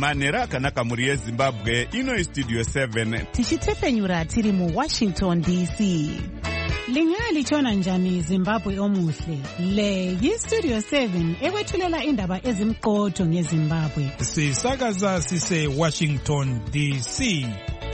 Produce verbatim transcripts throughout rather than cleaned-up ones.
manhero akanaka mhuri yezimbabwe. Ino Studio seven tichitepfenyura tiri mu Washington D C. Lingalitshona njani Zimbabwe omuhle? Le yi-Studio seven ekwethulela indaba ezimqotho ngeZimbabwe. Sisakaza sise Washington D C.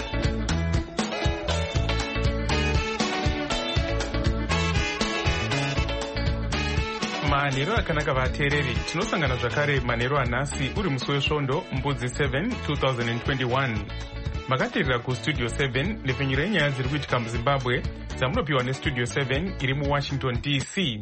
Manhero akanaka vateereri, tinosangana zvakare manhero anhasi uri musi wesvondo mbudzi seven twenty twenty-one. Makateerera kustudio seven nepfenyuro yenyaya dziri kuitika muZimbabwe dzamunopiwa nestudio seven iri muWashington D C.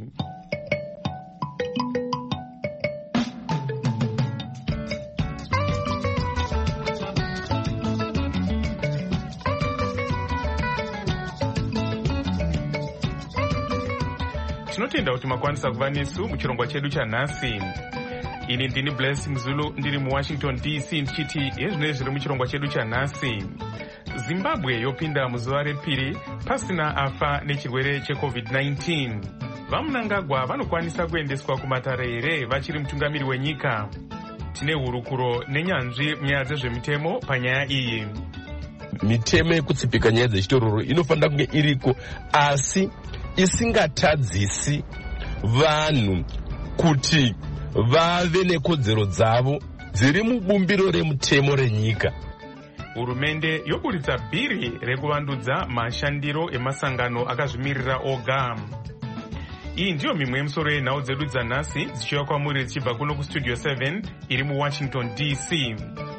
Tinotenda kuti makwanisa kuva nesu muchirongwa chedu chanhasi. Ini ndini Bless Mzulu ndiri muWashington D C ndichiti yezvinoi zviri muchirongwa chedu chanhasi. Zimbabwe yopinda muzuva repiri pasina afa nechirwere checovid nineteen. Vamunangagwa vanokwanisa kuendeswa kumatare here vachiri mutungamiri wenyika? Tine hurukuro nenyanzvi munyaya dzezvemitemo panyaya iyi. Mitemo yekutsipika nyaya dzechitororo inofanira kunge iriko, asi isingatadzisi vanhu kuti vave nekodzero dzavo dziri mubumbiro remutemo renyika. Hurumende yoburitsa bhiri rekuvandudza mashandiro emasangano akazvimirira oga. Iyi ndiyo mimwe yemisoro yenhau dzedu dzanhasi dzichiuya kwamuri dzichibva kuno kustudio seven iri muWashington D C.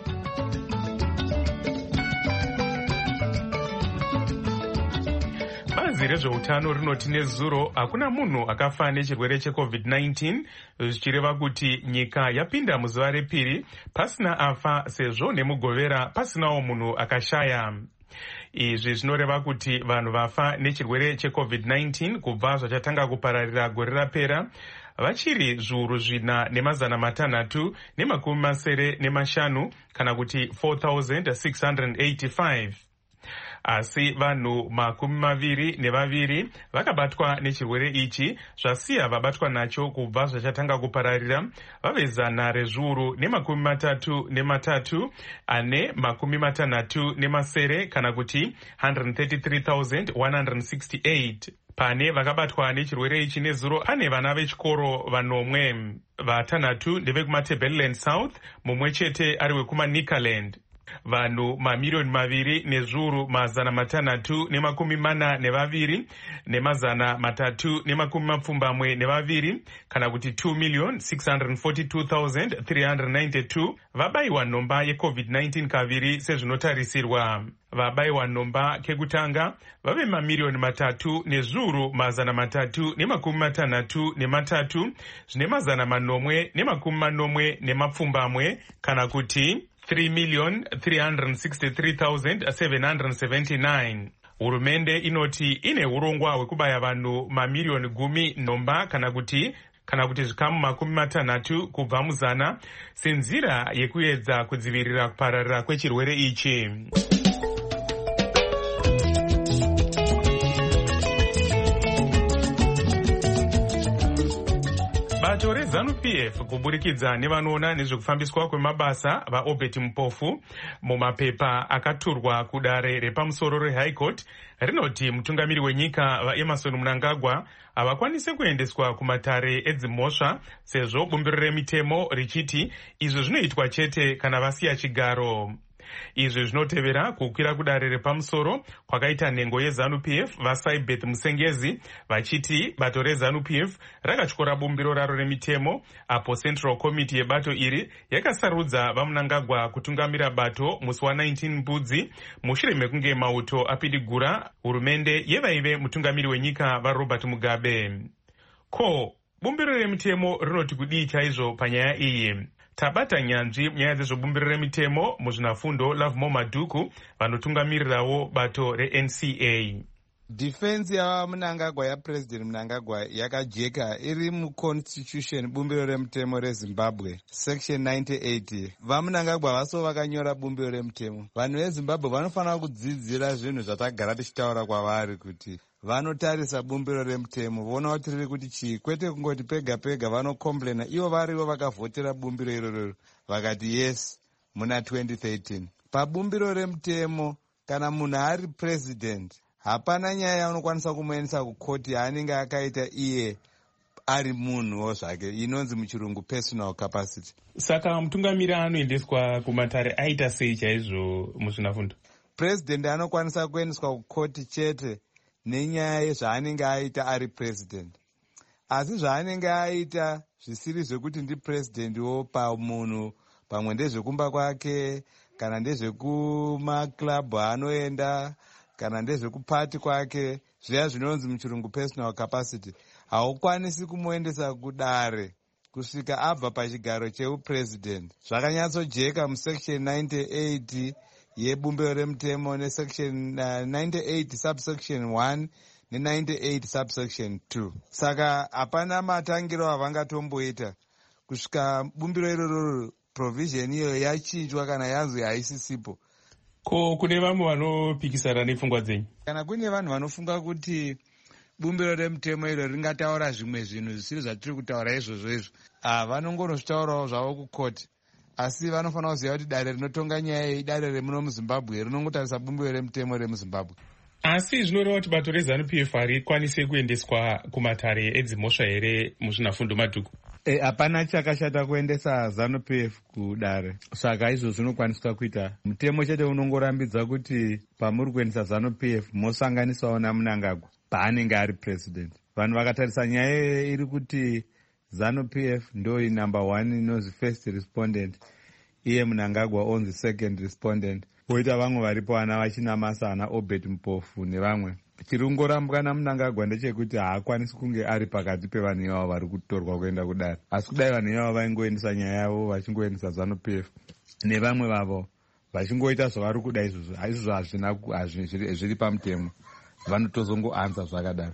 Bazi rezveutano rinoti nezuro hakuna munhu akafa nechirwere checovid nineteen, zvichireva kuti nyika yapinda muzuva repiri pasina afa sezvo nemugovera pasinawo munhu akashaya. Izvi zvinoreva kuti vanhu vafa nechirwere checovid nineteen kubva zvachatanga kupararira gore rapera vachiri zviuru zvina nemazana matanhatu nemakumi masere nemashanu kana kuti four thousand six hundred eighty-five. Asi vanhu makumi maviri nevaviri vakabatwa nechirwere ichi, zvasiya vabatwa nacho kubva zvachatanga kupararira vave zana rezviuru nemakumi matatu nematatu ane makumi matanhatu nemasere kana kuti one hundred thirty-three thousand one hundred sixty-eight. Pane vakabatwa nechirwere ichi nezuro ane vana vechikoro vanomwe. Vatanhatu ndevekumaTebeleland South, mumwe chete ari wekumaNikaland. Vanhu mamiliyoni maviri nezviuru mazana matanhatu nemakumi mana nevaviri nemazana matatu nemakumi mapfumbamwe nevaviri kana kuti two million six hundred forty-two thousand three hundred ninety-two vabayiwa nhomba yecovid nineteen kaviri sezvinotarisirwa. Vabayiwa nhomba kekutanga vave mamiliyoni matatu nezviuru mazana matatu nemakumi matanhatu nematatu zvine mazana manomwe nemakumi manomwe nemapfumbamwe kana kuti three million three hundred sixty-three thousand seven hundred seventy-nine. Hurumende inoti ine urongwa hwekubaya vanhu mamiliyoni gumi nhomba kana kuti kana kuti zvikamu makumi matanhatu kubva muzana senzira yekuedza kudzivirira kupararira kwechirwere ichi. Bato reZANU-P F kuburikidza nevanoona nezvekufambiswa kwemabasa vaObert Mupofu mumapepa akaturwa kudare repamusoro reHigh Court rinoti mutungamiri wenyika vaEmmerson Mnangagwa havakwanise kuendeswa kumatare edzimhosva sezvo bumbiro remitemo richiti izvo zvinoitwa chete kana vasiya chigaro. Izvi zvinotevera kukwira kudare repamusoro kwakaita nhengo yeZANU-P F vaSaibeth Musengezi vachiti bato reZANU-P F rakatyora bumbiro raro remitemo apo Central Committee yebato iri yakasarudza vaMnangagwa kutungamira bato musi wa nineteen mbudzi mushure mekunge mauto apidigura hurumende yevaive mutungamiri wenyika vaRobert Mugabe. Ko, bumbiro remitemo rinoti kudii chaizvo panyaya iyi? Tabata nyanzvi nyaya dzezvobumbiro remitemo muzvinafundo Lovemore Madhuku vanotungamirirawo bato reN C A. Defense ya Mnangagwa ya President Mnangagwa yakajeka iri muConstitution bumbiro remutemo reZimbabwe section ninety-eight. VaMnangagwa vaso vakanyora bumbiro remutemo. Vanhu veZimbabwe vanofanira kudzidzira zvinhu zvatagara tichitaura kwavari kuti vanotarisa bumbiro remutemo vona kuti riri kuti chii, kwete kungoti pega pega vanocomplaina ivo varivo vakavhotera bumbiro iroro vakati yes muna twenty thirteen. Pabumbiro remutemo kana munhu ari president, hapana nyaya yaunokwanisa kumuendesa kukoti yaanenge akaita iye ari munhuwo zvake, inonzi muchirungu personal capacity. Saka mutungamiri anoendeswa kumatare aita sei chaizvo muzvinafundo? President anokwanisa kuendeswa kukoti chete nenyaya yezvaanenge aita ari president, asi zvaanenge aita zvisiri zvekuti ndi presidentwo pamunhu, pamwe ndezvekumba kwake, kana ndezvekumaklabhu anoenda, kana ndezvekupati kwake, zviya zvinonzi muchirungu personal capacity, haukwanisi kumuendesa kudare kusvika abva pachigaro cheupresident. Zvakanyatsojeka musection ninety-eight yebumbiro remutemo nesection uh, ninety-eight subsection one ne-ninety-eight subsection two. Saka hapana matangiro avangatomboita kusvika bumbiro iroro provision iyo yachinjwa kana yanzwi haisisipo. Ko kune vamwe vanopikisana nepfungwa dzenyu? Kana kune vanhu vanofunga kuti bumbiro remutemo iro ringataura zvimwe zvinhu zvisiri zvatiri kutaura izvozvo izvo, ah, vanongonozvitaurawo zvavo kukoti, asi vanofanira kuziva kuti dare rinotonga nyaya iyi dare remuno muzimbabwe rinongotarisa bumbiro remutemo remuzimbabwe. Asi zvinoreva kuti bato reZANU P F harikwanise kuendeswa kumatare edzimhosva here muzvinafundo madhuku? Hapana e, chakashata kuendesa ZANU P F kudare, saka izvo zvinokwaniswa kuita. Mutemo chete unongorambidza kuti pamuri kuendesa ZANU P F mosanganisawo naMnangagwa paanenge ari president. Vanhu vakatarisa nyaya iri kuti ZANU P F ndo number one inozi first respondent, iye Mnangagwa onzi second respondent, poita vamwe varipo vana vachinamasa ana Obed Mpofu nevamwe. Chirongorambwa naMnangagwa ndechekuti haakwanisi kunge ari pakati pevanhu ivavo vari kutorwa kuenda kudare, asi kudai vanhu ivavo vaingoendesa nyaya yavo vachingoendesa ZANU P F nevamwe vavo vachingoita zvavari kuda izvozvo, izvozvo hazvina zviri pamutemo, vanotozongoanza zvakadaro.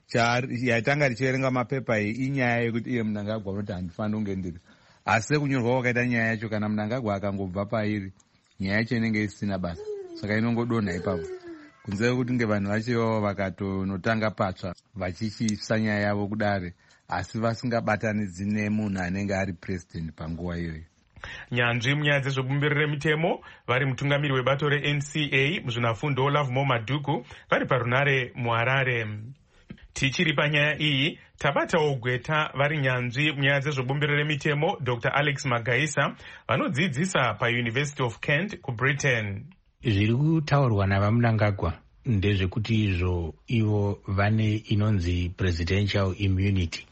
Yatanga tichiverenga mapepa iyi inyaya yekuti iye Mnangagwa unoti handifaniri kunge ndiri, asi sekunyorwa wakaita nyaya yacho, kana Mnangagwa akangobva pairi nyaya yacho inenge isina basa, saka inongodonha ipapo, kunze kwekuti nge vanhu vacho vakatonotanga patsva vachichiisa nyaya yavo kudare, asi vasingabatanidzi nemunhu anenge ari president panguva iyoyo. Nyanzvi munyaya dzezvebumbiro remitemo vari mutungamiri webato reN C A muzvinafundo Olavumo Madhuku vari parunare muHarare. Tichiri panyaya iyi, tabatawo gweta vari nyanzvi munyaya dzezvebumbiro remitemo Doctor Alex Magaisa vanodzidzisa paUniversity of Kent kuBritain. Zviri kutaurwa navaMnangagwa ndezvekuti izvo ivo vane inonzi presidential immunity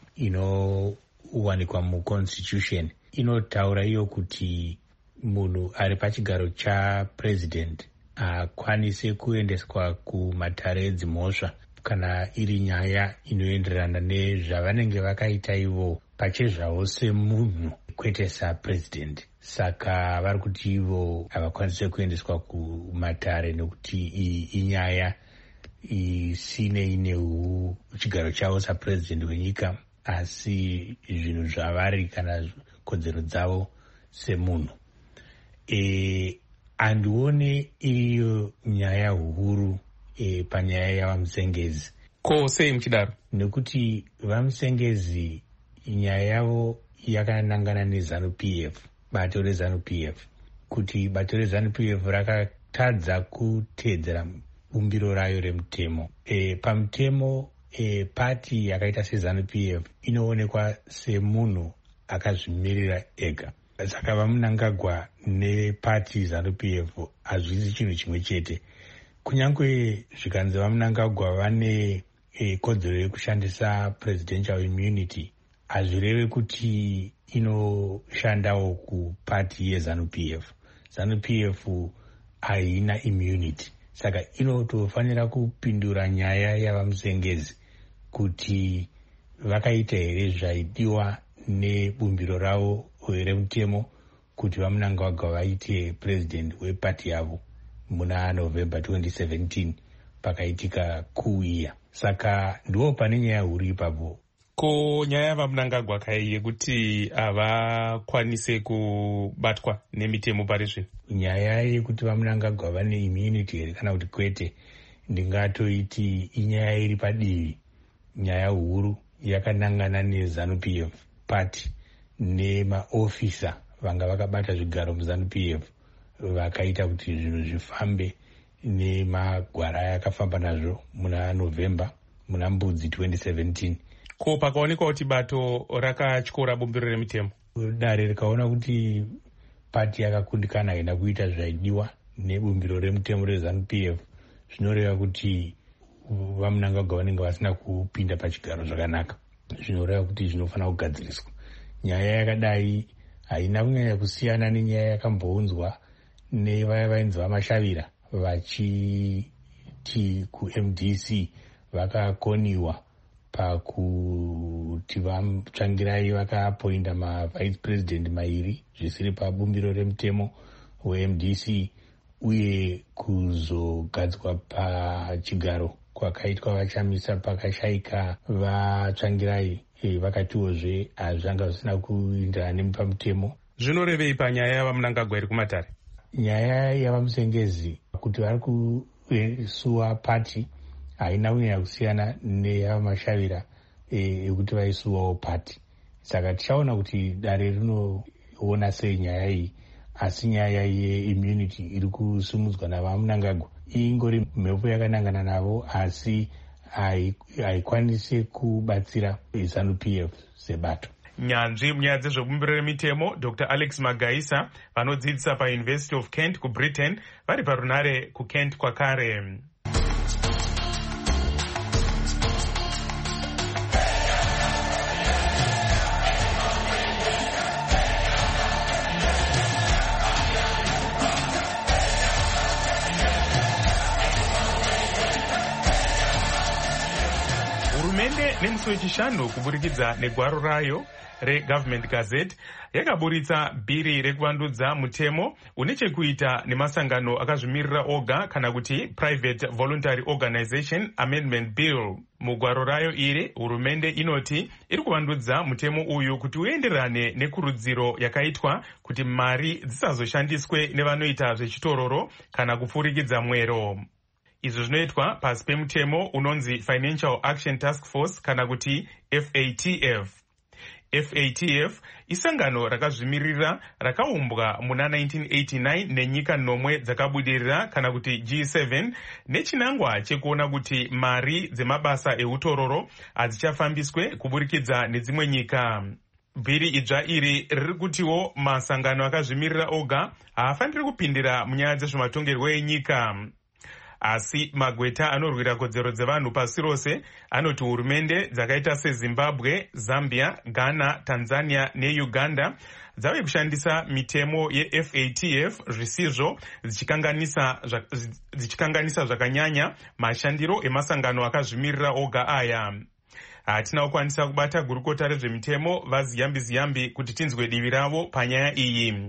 inowanikwa muconstitution, inotaura iyo kuti munhu ari pachigaro chapresident akwanise kuendeswa kumatare edzimhosva kana iri nyaya inoenderana nezvavanenge vakaita ivo pachezvavo semunhu kwete sapresident. Saka vari kuti ivo havakwanise kuendeswa kumatare nekuti iyi inyaya isinei nechigaro chavo sapresident wenyika, asi zvinhu zvavari kana kodzero dzavo semunhu. E, handione iriyo nyaya huru e, panyaya yavamusengezi. Ko sei muchidaro? Nekuti vamusengezi nyaya yavo yakanangana neZANU P F, bato reZANU P F, kuti bato reZANU P F rakatadza kuteedzera bumbiro rayo remutemo. E, pamutemo e, pati yakaita seZANU P F inoonekwa semunhu akazvimirira ega. Saka vaMnangagwa nepati ZANU P F hazvisi chinhu chimwe chete. Kunyange zvikanzi vaMnangagwa vane e, kodzero yekushandisa presidential immunity, hazvireve kuti inoshandawo kupati yeZANU P F. ZANU P F haina immunity, saka inotofanira kupindura nyaya yavamusengezi kuti vakaita here zvaidiwa nebumbiro ravo remutemo kuti vaMnangagwa vaite president wepati yavo muna November twenty seventeen pakaitika kuuya. Saka ndiwo pane nyaya huru ipapo. Ko nyaya vaMnangagwa kai yekuti havakwanise kubatwa nemitemo pari zvino? Nyaya yekuti vaMnangagwa vane immunity here kana kuti kwete, ndingatoiti inyaya iri padivi. Nyaya huru yakanangana neZANU P F party nemaofisa vanga vakabata zvigaro muZANU P F vakaita kuti zvinhu zvifambe nemagwara yakafamba nazvo muna november muna mbudzi twenty seventeen. Ko pakaonekwa kuti bato rakatyora bumbiro remutemo, dare rikaona kuti pati yakakundikana haina kuita zvaidiwa nebumbiro remutemo reZANU P F, zvinoreva kuti vamunangagwa vanenge vasina kupinda pachigaro zvakanaka, zvinoreva kuti zvinofanira kugadziriswa. Nyaya yakadai haina kunyanya kusiyana nenyaya yakambounzwa nevaya vainzi vamashavira vachiti ku-M D C vakakoniwa pakuti vatsvangirai vakapoinda mavice president mairi zvisiri pabumbiro remutemo we-M D C uye kuzogadzwa pachigaro kwakaitwa vachamisa pakashayika vatsvangirai e, vakatiwozve hazvanga zvisina kuindirana nepamutemo. Zvinorevei panyaya yavamunangagwa iri kumatare? Nyaya yavamusengezi kuti vari kusuwa pati haina kunyanya kusiyana neyavamashavira yekuti e, vaisuwawo pati. Saka tichaona kuti dare rinoona sei nyaya iyi, asi nyaya yeimmunity iri kusumudzwa navamunangagwa ingori mhepo yakanangana navo, asi haikwanisi kubatsira ZANU P F sebato. Nyanzvi munyaya dzezvebumbiro remitemo Doctor Alex Magaisa vanodzidzisa paUniversity of Kent kuBritain vari parunare kuKent kwakare. Hurumende nemusi wechishanu kuburikidza negwaro rayo reGovernment Gazette yakaburitsa bhiri rekuvandudza mutemo une chekuita nemasangano akazvimirira oga kana kuti Private Voluntary Organization Amendment Bill. Mugwaro rayo iri hurumende inoti iri kuvandudza mutemo uyu kuti uenderane nekurudziro yakaitwa kuti mari dzisazoshandiswe nevanoita zvechitororo kana kupfurikidza mwero. Izvo zvinoitwa pasi pemutemo unonzi Financial Action Task Force kana kuti F A T F. F A T F isangano rakazvimirira rakaumbwa muna nineteen eighty-nine nenyika nomwe dzakabudirira kana kuti G seven nechinangwa chekuona kuti mari dzemabasa eutororo hadzichafambiswe kuburikidza nedzimwe nyika. Bhiri idzva iri riri kutiwo masangano akazvimirira oga haafaniri kupindira munyaya dzezvematongerwo enyika. Asi magweta anorwira kodzero dzevanhu pasi rose anoti hurumende dzakaita seZimbabwe, Zambia, Ghana, Tanzania neUganda dzave kushandisa mitemo yeF A T F zvisizvo dzichikanganisa dzichikanganisa zvakanyanya mashandiro emasangano akazvimirira oga aya. Hatina kukwanisa kubata gurukota rezvemitemo vaZiyambi Ziyambi kuti tinzwe divi ravo panyaya iyi.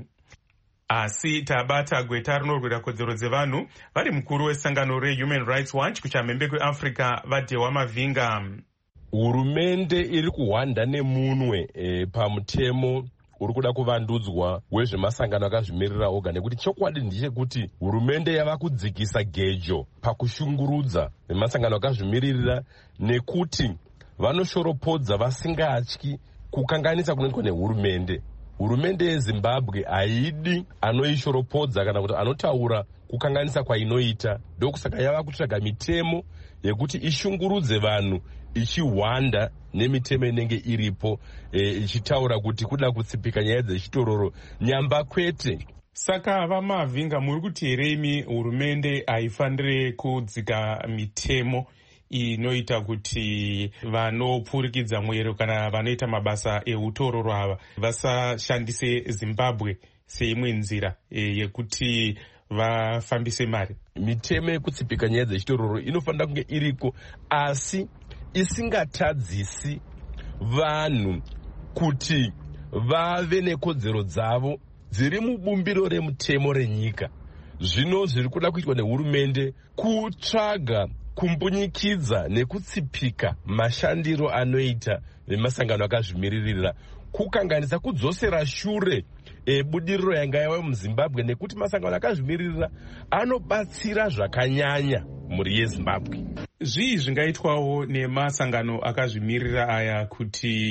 Asi tabata gweta rinorwira kodzero dzevanhu vari mukuru wesangano reHuman Rights Watch kuchamhembe kweAfrica vaDhewa Mavhinga. Hurumende iri kuhwanda nemunwe e, pamutemo uri kuda kuvandudzwa wezvemasangano akazvimirira oga, nekuti chokwadi ndechekuti hurumende yava kudzikisa gejo pakushungurudza nemasangano akazvimirira nekuti vanoshoropodza vasingatyi kukanganisa kunoitwa nehurumende. Hurumende yeZimbabwe haidi anoishoropodza kana kuti anotaura kukanganisa kwainoita. Ndokusaka yava kutsvaga mitemo yekuti ishungurudze vanhu ichihwanda nemitemo inenge iripo e, ichitaura kuti kuda kutsipika nyaya dzechitororo nyamba kwete. Saka vaMavhinga muri kuti here imi hurumende haifanire kudzika mitemo inoita kuti vanopfurikidza mwero kana vanoita mabasa eutororo ava vasashandise Zimbabwe seimwe nzira e, yekuti vafambise mari? Mitemo yekutsipika nyaya dzechitororo inofanira kunge iriko, asi isingatadzisi vanhu kuti vave nekodzero dzavo dziri mubumbiro remutemo renyika. Zvino zviri kuda kuitwa nehurumende kutsvaga kumbunyikidza nekutsipika mashandiro anoita vemasangano akazvimiririra, kukanganisa kudzosera shure ebudiriro yanga yava muZimbabwe, nekuti masangano akazvimiririra anobatsira zvakanyanya mhuri yeZimbabwe. Zvii zvingaitwawo nemasangano akazvimirira aya kuti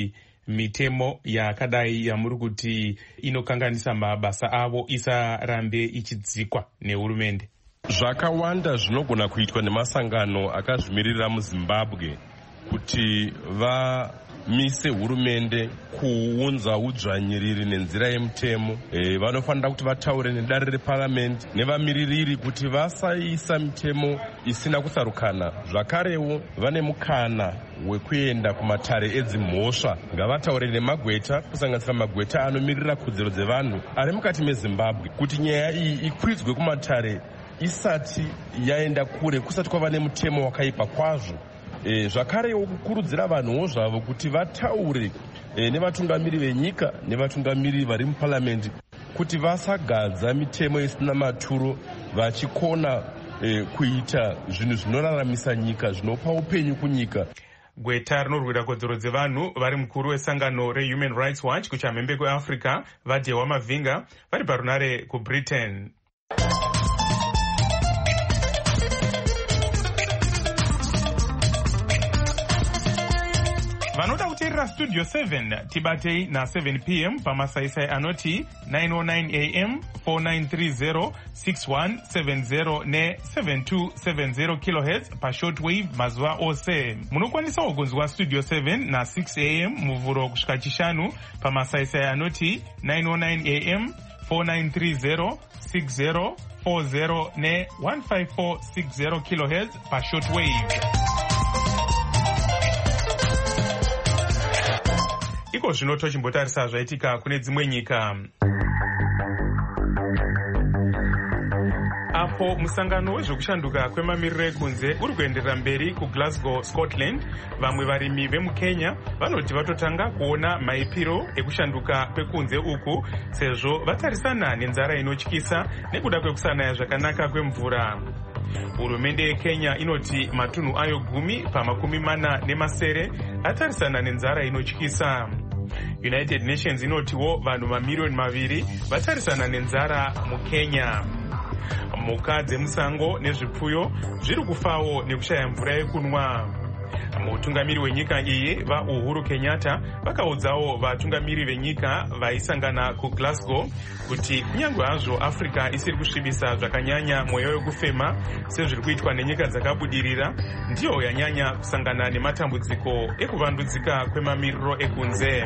mitemo yakadai yamuri kuti inokanganisa mabasa avo isarambe ichidzikwa nehurumende? Zvakawanda zvinogona kuitwa nemasangano akazvimirira muZimbabwe kuti vamise hurumende kuunza udzvanyiriri nenzira yemutemo. E, vanofanira kuti vataure nedare reparamende nevamiririri kuti vasaisa mitemo isina kutsarukana. Zvakarewo vane mukana wekuenda kumatare edzimhosva. Ngavataure nemagweta, kusanganisira magweta anomirira kodzero dzevanhu ari mukati meZimbabwe, kuti nyaya iyi ikwidzwe kumatare isati yaenda kure, kusati kwava nemutemo wakaipa kwazvo. E, zvakarewo kukurudzira vanhuwo zvavo kuti vataure e, nevatungamiri venyika nevatungamiri vari muparamendi kuti vasagadza mitemo isina maturo, vachikona e, kuita zvinhu zvinoraramisa nyika, zvinopa upenyu kunyika. Gweta rinorwira kodzero dzevanhu vari mukuru wesangano reHuman Rights Watch kuchamhembe kweAfrica vaDhewa Mavhinga vari parunare kuBritain. Vanoda kuteerera Studio seven tibatei na seven p m pamasaisai anoti nine oh nine a m four nine three zero six one seven zero ne seven two seven zero kilohertz pashortwave mazuva ose. Munokwanisawo kunzwa Studio seven na six a m muvhuro kusvika chishanu pamasaisai anoti nine oh nine a m four nine three zero six zero four zero ne one five four six zero kilohertz pashortwave. Iko zvino tochimbotarisa zvaitika kune dzimwe nyika. Apo musangano wezvekushanduka kwemamiriro ekunze uri kuenderera mberi kuGlasgow, Scotland, vamwe varimi vemuKenya vanoti vatotanga kuona maipiro ekushanduka kwekunze uku sezvo vatarisana nenzara inotyisa nekuda kwekusanaya zvakanaka kwemvura. Hurumende yeKenya inoti matunhu ayo gumi pamakumi mana nemasere atarisana nenzara inotyisa. United Nations inotiwo vanhu mamiliyoni maviri vatarisana nenzara muKenya. Mhuka dzemusango nezvipfuyo zviri kufawo nekushaya mvura yekunwa. Mutungamiri wenyika iyi vaUhuru Kenyatta vakaudzawo vatungamiri venyika vaisangana kuGlasgow kuti kunyange hazvo Africa isiri kusvibisa zvakanyanya mweya wekufema sezviri kuitwa nenyika dzakabudirira, ndiyo yanyanya kusangana nematambudziko ekuvandudzika kwemamiriro ekunze.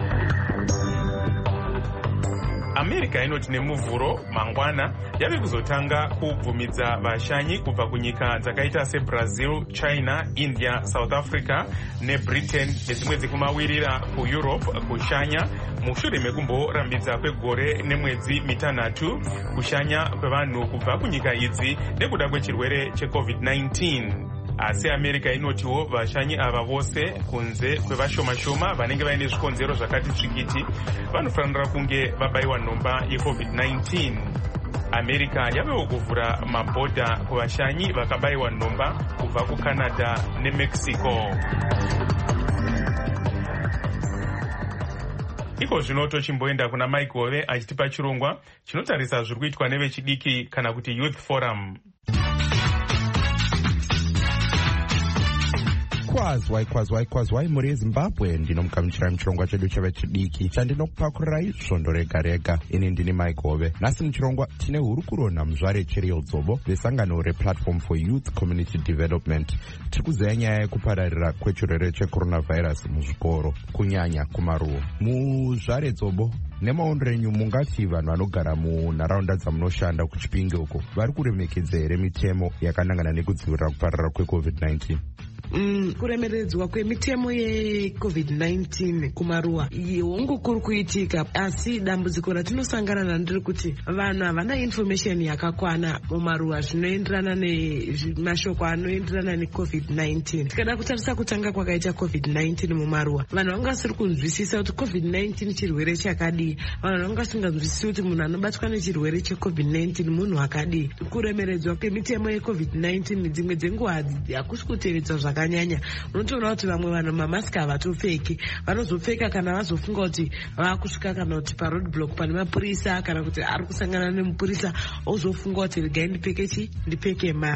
America inoti nemuvhuro mangwana yave kuzotanga kubvumidza vashanyi kubva kunyika dzakaita seBrazil, China, India, South Africa neBritain nedzimwe dzekumawirira kuEurope kushanya mushure mekumborambidza kwegore nemwedzi mitanhatu kushanya kwevanhu kubva kunyika idzi nekuda kwechirwere cheCovid nineteen. Asi America inotiwo vashanyi ava vose kunze kwevashoma-shoma vanenge vaine zvikonzero zvakati tsvikiti vanofanira kunge vabaiwa nhomba yeCovid nineteen. America yavewo kuvhura mabhodha kuvashanyi vakabaiwa nhomba kubva kuCanada neMexico. Iko zvino tochimboenda kuna Mike Hove achitipa chirongwa chinotarisa zviri kuitwa nevechidiki kana kuti Youth Forum. Kwazwai kwazwai kwazwai muri yeZimbabwe, ndinomukamuchira muchirongwa chedu chevechidiki chandinokupakurai svondo rega rega. Ini ndini Mike Hove. Nhasi muchirongwa tine hurukuro naMuzvare Cheriel Dzobo vesangano rePlatform for Youth Community Development. Tiri kuzeya nyaya yekupararira kwechirwere checoronavirus muzvikoro kunyanya kumaruwa. Muzvare Dzobo, nemaondero enyu mungati vanhu vanogara munharaunda dzamunoshanda kuChipinge uko vari kuremekedza here mitemo yakanangana nekudzivirira kupararira kweCovid nineteen? Mm, kuremeredzwa kwemitemo yeCovid nineteen kumaruwa hongu kuri kuitika, asi dambudziko ratinosangana naro ndiri kuti vanhu havana information yakakwana mumaruwa zvinoenderana nemashoko anoenderana neCovid nineteen. Tikada kutarisa kutanga kwakaita COVID nineteen mumaruwa, vanhu vangasiri kunzwisisa kuti COVID nineteen chirwere chakadii, vanhu vangasinganzwisisi kuti munhu anobatwa nechirwere cheCovid nineteen munhu akadii. Kuremeredzwa kwemitemo yeCovid nineteen dzimwe dzenguva hakusi kutevedzwa zvakanyanya. Unotoona kuti vamwe vanhu mamasiki havatopfeki, vanozopfeka kana vazofunga kuti vakusvika kana kuti paroadblock pane mapurisa kana kuti ari kusangana nemupurisa ozofunga kuti regai ndipfeke chi ndipfeke mask.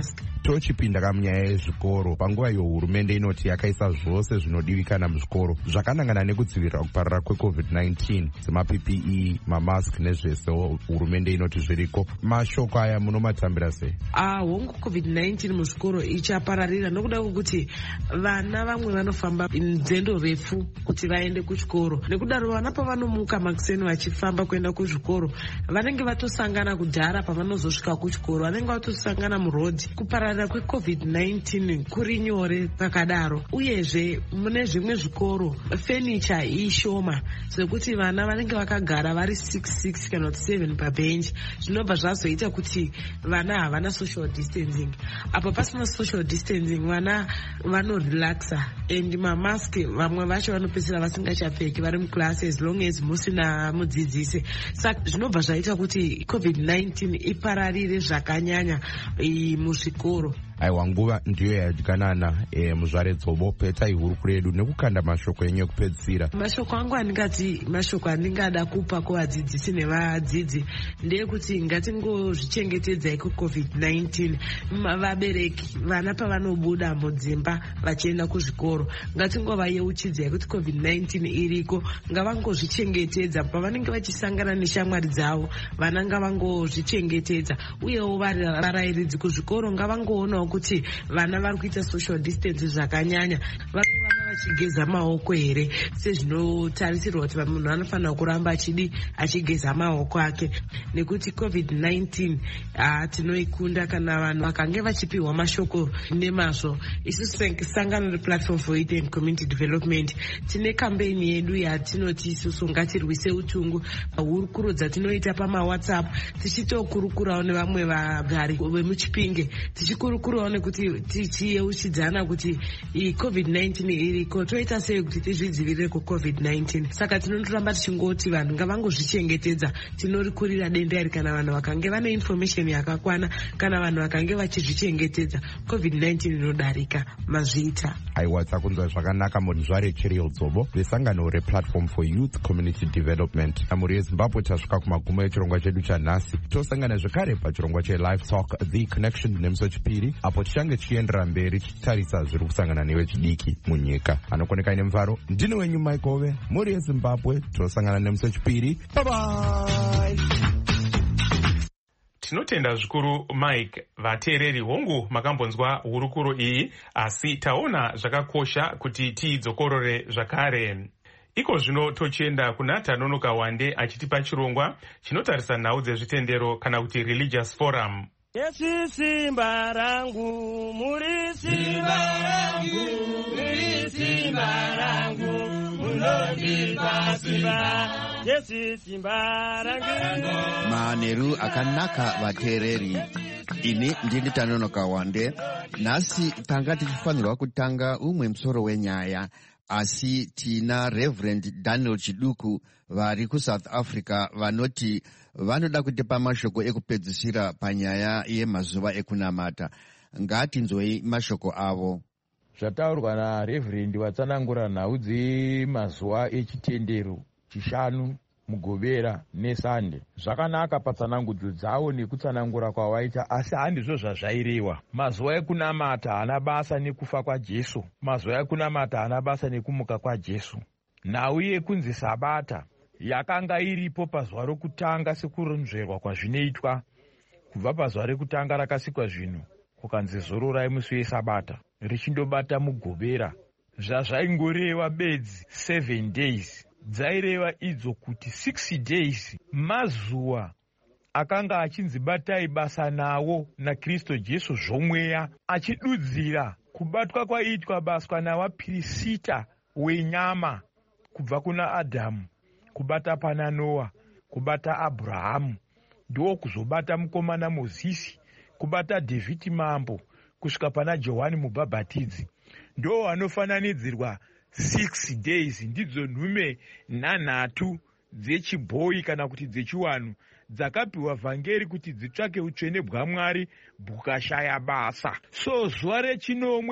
tochipinda kamunyaya yezvikoro, panguva iyo hurumende inoti yakaisa zvose zvinodivikana muzvikoro zvakanangana nekudzivirira kuparara kwecovid nineteen semaP P E, mamask nezvesewo hurumende inoti zviriko. Mashoko aya munomatambira sei? Ah, hongu covid nineteen muzvikoro ichapararira nokuda kwekuti vana vamwe vanofamba nzendo refu kuti vaende kuchikoro, nekudaro vana pavanomuka makuseni vachifamba kuenda kuzvikoro vanenge vatosangana kudhara pavanozosvika kuchikoro, vanenge vatosangana murodhi. Kupararira kwecovid nineteen kuri nyore pakadaro, uyezve mune zvimwe zvikoro furniture ishoma zvekuti vana vanenge vakagara vari six six kana kuti seven pabhenji, zvinobva zvazoita kuti vana havana social distancing. Apo pasina social distancing vana vanorelaxa and mamask vamwe vacho vanopedzisira vasingachapfeki vari muklasi as long as musina mudzidzisi. Saka zvinobva zvaita kuti covid nineteen ipararire zvakanyanya muzvikoro. Aiwa, nguva ndiyo yadyanana e, muzvare Dzobo, petai hurukuro yedu nekukanda mashoko enyu ekupedzisira. Mashoko angu andingati mashoko andingada kupa kuvadzidzisi nevadzidzi ndeyekuti ngatingozvichengetedzai kucovid nineteen. Vabereki vana pavanobuda mudzimba vachienda kuzvikoro ngatingovayeuchidzai kuti covid nineteen iriko, ngavangozvichengetedza pavanenge vachisangana neshamwari dzavo, vana ngavangozvichengetedza. Uyewo varairidzi kuzvikoro ngavangoonawo kuti vana vari kuita social distance zvakanyanya, vari vana vachigeza maoko here sezvinotarisirwa kuti munhu anofanira kuramba achidi achigeza maoko ake, nekuti covid nineteen tinoikunda kana vanhu vakange vachipiwa mashoko nemazvo. Isusu sangano replatform for youth and community development tine kambeni yedu yatinoti isusu ngatirwise utungu, hurukuro dzatinoita pamawhatsapp tichitokurukurawo nevamwe vagari vemuchipinge, tichikurukurawo nekuti tichiyeuchidzana kuti covid nineteen iriko, toita sei kuti tizvidzivirire kucovid nineteen. Saka tinondoramba tichingoti vanhu ngavangozvichengetedza. Tinorikurira denda iri kana vanhu vakange vane information yakakwana, kana vanhu vakange vachizvichengetedza covid nineteen inodarika mazviita. Aiwa, takunzwa zvakanaka munzvare Cheriel Dzobo vesangano replatform for youth community development. Amuri yeZimbabwe tasvika kumagumo echirongwa chedu chanhasi. Tosangana zvekare pachirongwa chelive talk the connection nemusi wechipiri, apo tichange tichiendera mberi tichitarisa zviri kusangana nevechidiki munyika. Anokoneka ine mvaro, ndini wenyu Mike Ove, muri yeZimbabwe. Tosangana nemusi wechipiri. Bye bye. Tinotenda zvikuru Mike. Vateereri hongu makambonzwa hurukuro iyi, asi taona zvakakosha kuti tidzokorore zvakare. Iko zvino tochienda kuna Tanonoka Wande achitipa chirongwa chinotarisa nhau dzezvitendero kana kuti religious forum. Yesu simba rangu, muri simba rangu, muri simba rangu, munondipa simba. Yesu simba rangu. Maneru akanaka vateereri. Ini ndini Tanonoka Wande. Nasi tanga tichifanirwa kutanga umwe musoro wenyaya, asi tina Reverend Daniel Chiduku vari kuSouth Africa vanoti vanoda kutipa mashoko ekupedzisira panyaya yemazuva ekunamata. Ngatinzwei mashoko avo. Zvataurwa naReverend watsanangura nhau dzemazuva echitendero chishanu Mugovera neSande zvakanaka patsanangudzo dzavo nekutsanangura kwawaita, asi handizvo zvazvaireva. Mazuva ekunamata hana basa nekufa kwaJesu, mazuva ekunamata hana basa nekumuka kwaJesu. Nhau yekunzi Sabata yakanga iripo pazuva rokutanga sekurondedzerwa kwazvinoitwa. Kubva pazuva rekutanga rakasikwa zvinhu kukanzi zororai musi weSabata richindobata Mugovera. Zvazvaingoreva bedzi seven days, dzaireva idzo kuti six days mazuva akanga achinzi batai basa nawo naKristu Jesu zvomweya, achidudzira kubatwa kwaitwa baswa navapirisita wenyama kubva kuna Adhamu kubata pana Noa, kubata Abrahamu, ndo kuzobata mukomana Mozisi, kubata Dhavhidhi mambo, kusvika pana Johani mubhabhatidzi. Ndo wanofananidzirwa six days. Ndidzo nhume nhanhatu dzechibhoyi kana kuti dzechiwanhu dzakapiwa vhangeri kuti dzitsvake utsvene bwaMwari bukashaya basa. So zuva rechinomwe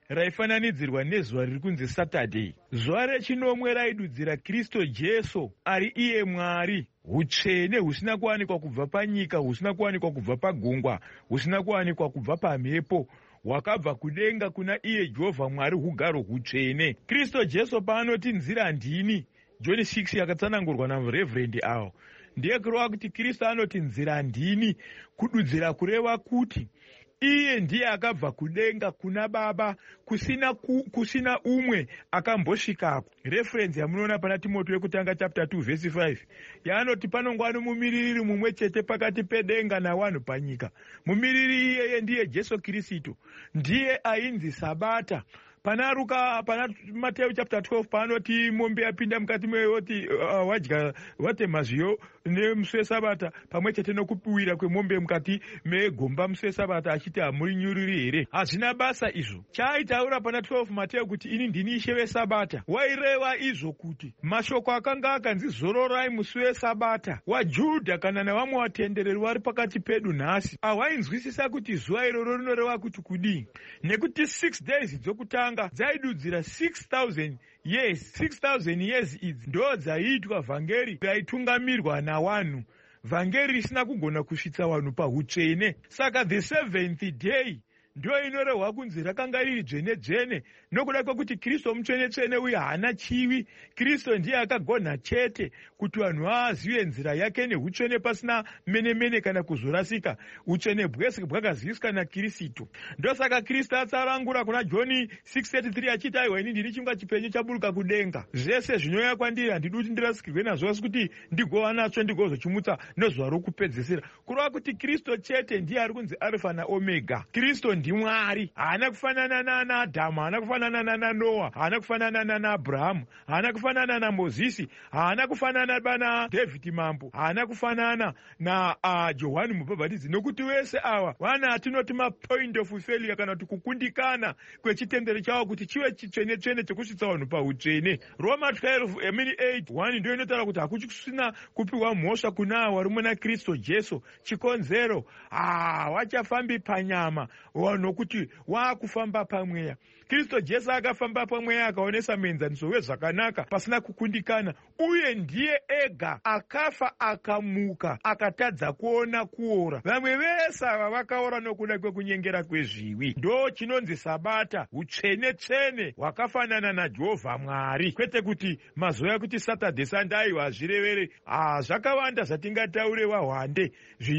raifananidzirwa nezuva riri kunzi Saturday. Zuva rechinomwe raidudzira Kristu Jesu ari iye Mwari, utsvene husina kuwanikwa kubva panyika, husina kuwanikwa kubva pagungwa, husina kuwanikwa kubva pamhepo, hwakabva kudenga kuna iye Jehovha Mwari, hugaro hutsvene. Kristu Jesu paanoti nzira ndini, John six yakatsanangurwa naMureverend awo, ndiye kureva kuti Kristu anoti nzira ndini, kududzira kureva kuti iye ndiye akabva kudenga kuna Baba, kusina ku, kusina umwe akambosvikapo. Reference yamunoona pana Timoteo yekutanga chapter two verse five yaanoti panongwani mumiriri mumwe chete pakati pedenga navanhu panyika. Mumiriri iyeye ndiye Jesu Kristu, ndiye ainzi Sabata. Pana Luka, pana Mateo chapter twelve panoti mombe yapinda mukati meyoti uh, wadya watema zviyo nemusi weSabata pamwe chete nokupiwira kwemombe mukati megomba musi weSabata achiti hamuri nyuriri here. Hazvina basa izvo. Chaitaura pana twelve Mateo kuti ini ndini Ishe weSabata. Waireva izvo kuti mashoko akanga akanzi zororai musi weSabata waJudha kana navamwe vatendereri vari pakati pedu nhasi hawainzwisisa kuti zuva iroro rinoreva kuti kudii, nekuti six days dzokutanga dzaidudzira six thousand years. six thousand years idzi ndo dzaiitwa vhangeri raitungamirwa navanhu, vhangeri risina kugona kusvitsa vanhu pahutsvene. Saka the seventh day ndo inorehwa kunzi rakanga riri dzvene dzvene, nokuda kwekuti Kristu mutsvene tsvene uye haana chivi. Kristu ndiye akagona chete kuti vanhu vazive nzira yake nehutsvene pasina mene mene kana kuzorasika. Utsvene bwese bwakaziviswa naKristu. Ndosaka Kristu atsarangura kuna John six thirty-three achiti aiwa ini ndiri chingwa chipenyu chaburuka kudenga, zvese zvinouya kwandiri handidi kuti ndirasikirwe nazvo, asi kuti ndigova natsvo ndigozochimutsa nezuva rokupedzisira. Kureva kuti Kristu chete ndiye ari kunzi Alpha naOmega. Kristu ndiMwari, haana kufanana nana Adhamu, haana kufanana nana Noa, haana kufanana nana Abrahamu, haana kufanana na Mozisi, haana kufanana bana David mambo, haana kufanana na uh, Johani Mubhabhatidzi, nokuti wese awa vana atinoti ma point of failure kana kuti kukundikana kwechitendero chavo kuti chive chitsvene tsvene chekusvitsa vanhu pautsvene. Roma twelve emini eight one ndio inotaura kuti hakuchisina kupiwa mhosva kuna avo vari muna Kristu Jesu. Chikonzero ah wachafambi panyama, nokuti waakufamba pamweya. Kristu Jesu akafamba pamweya akaonesa muenzaniso wezvakanaka pasina kukundikana, uye ndiye ega akafa akamuka akatadza kuona kuora. Vamwe vese ava vakaora nokuda kwekunyengera kwezviwi. Ndo chinonzi Sabata, utsvene tsvene hwakafanana naJehovha Mwari, kwete kuti mazuva kuti Saturday Sunday hazvirevere. Ah, zvakawanda zvatingataure wahwande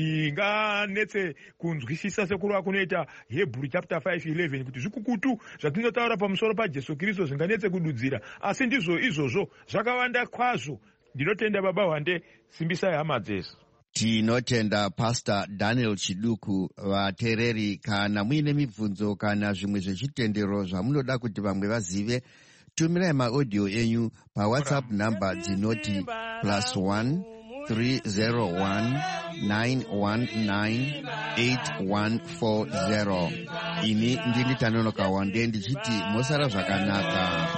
zvinganetse kunzwisisa sekurwa kunoita Hebrew chapter five eleven kuti zvikukutu zvatinotaura pamusoro paJesu Kristu zvinganetse kududzira, asi ndizvo izvozvo zvakawanda kwazvo. Ndinotenda baba Hwande, simbisai hama dzesu. Tinotenda Pastor Daniel Chiduku. Vateereri, kana muine mibvunzo kana zvimwe zvechitendero zvamunoda kuti vamwe vazive, tumirai maaudio enyu paWhatsApp namba dzinoti plus one three zero one nine one nine eight one four zero. Ini ndini Tanonoka Wande ndichiti mosara zvakanaka.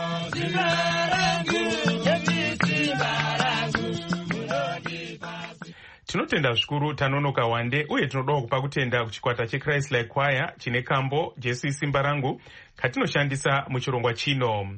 Tinotenda zvikuru Tanonoka Wande, uye tinodawo kupa kutenda kuchikwata cheChrist Like Choir chine kambo Jesu isimba rangu katinoshandisa muchirongwa chino.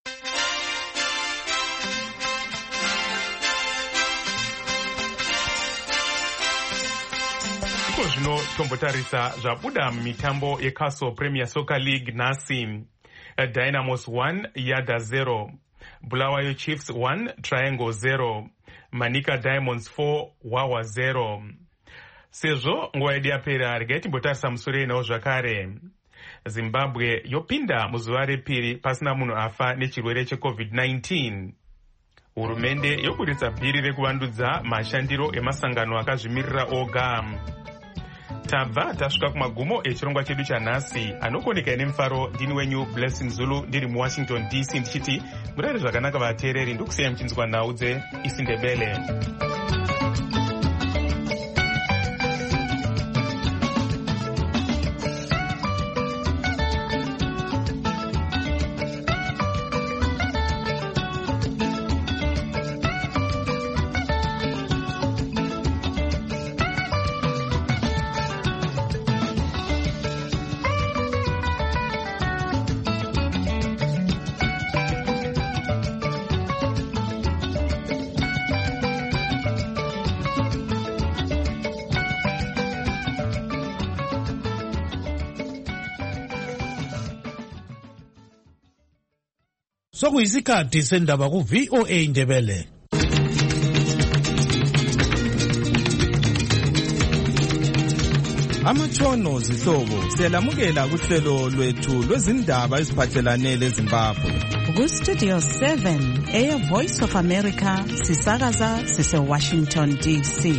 Zvino tombotarisa zvabuda mumitambo yeCastle Premier Soccer League nhasi. Dynamos one Yada zero, Bulawayo Chiefs one Triangle zero, Manika Diamonds four Wawa zero. Sezvo nguva yedu yapera, regai timbotarisa mushure nawo zvakare. Zimbabwe yopinda muzuva repiri pasina munhu afa nechirwere checovid nineteen. Hurumende yoburitsa bhiri rekuvandudza mashandiro emasangano akazvimirira oga. Tabva tasvika kumagumo echirongwa chedu chanhasi. Anokoneka nemufaro ndini wenyu Blessing Zulu ndiri muWashington D C ndichiti murare zvakanaka vateereri, ndokusiyai muchinzwa nhau dzeIsindebele. sokuyisikhathi sendaba ku V O A Ndebele. Amatshono zihlobo siyalamukela kuhlelo lwethu lwezindaba eziphathelane leZimbabwe. Ku Studio seven eya Voice of America sisakaza sise Washington D C.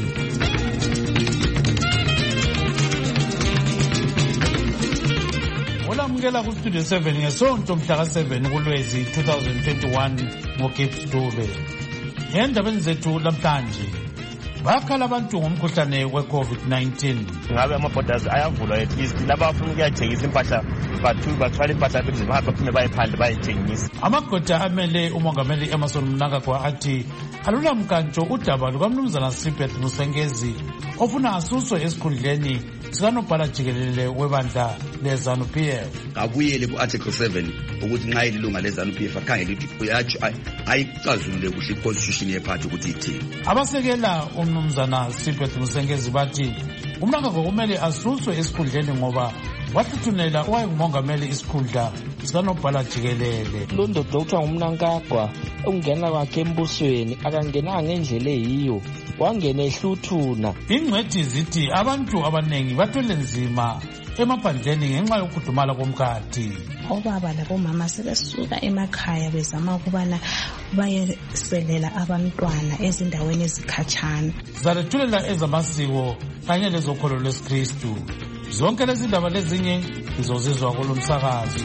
Olamukela ku Studio seven ngesonto mhla seven kuLwezi twenty twenty-one ngoGibbs Dube. Endabeni zethu lamhlanje bakhala abantu ngomkhuhlane we-COVID nineteen. Ngabe ama-borders ayavulwa at least laba afuna ukuyathengisa impahla bathu bathwala impahla beze bahamba phinde bayephandle bayethengisa. Amagoda amele umongameli Emmerson Mnangagwa athi alulamkantsho udaba lukaMnumzana Sibeth Musengezi ofuna asuswe esikhundleni sikanobhala jikelele webandla leZANU P F. Abuyele ku-article seven ukuthi nxa ilunga leZANU P F akhangele ukuthi ayicazulule kuhle i-constitution yephathi ukuthi ithini. Abasekela uMnumzana Sibeth Musengezi bathi uMnangagwa kumele asuswe esikhundleni ngoba wathuthunela owayengumongameli isikhundla sikanobhala jikelele. Londo Doctor uMnangagwa ungena kwakhe embusweni akangenanga ngendlela eyiyo wangena ehluthuna. Ingcwethi zithi abantu abanengi bathwele nzima emaphandleni ngenxa yokukhudumala komkhathi. Obaba labomama sebesuka emakhaya bezama ukubana bayeselela abantwana ezindaweni ezikhatshana. Zalethulela ezamasiko kanye lezokholo lwesikristu. Zonke lezi ndaba lezinye izozizwa kulomsakazo.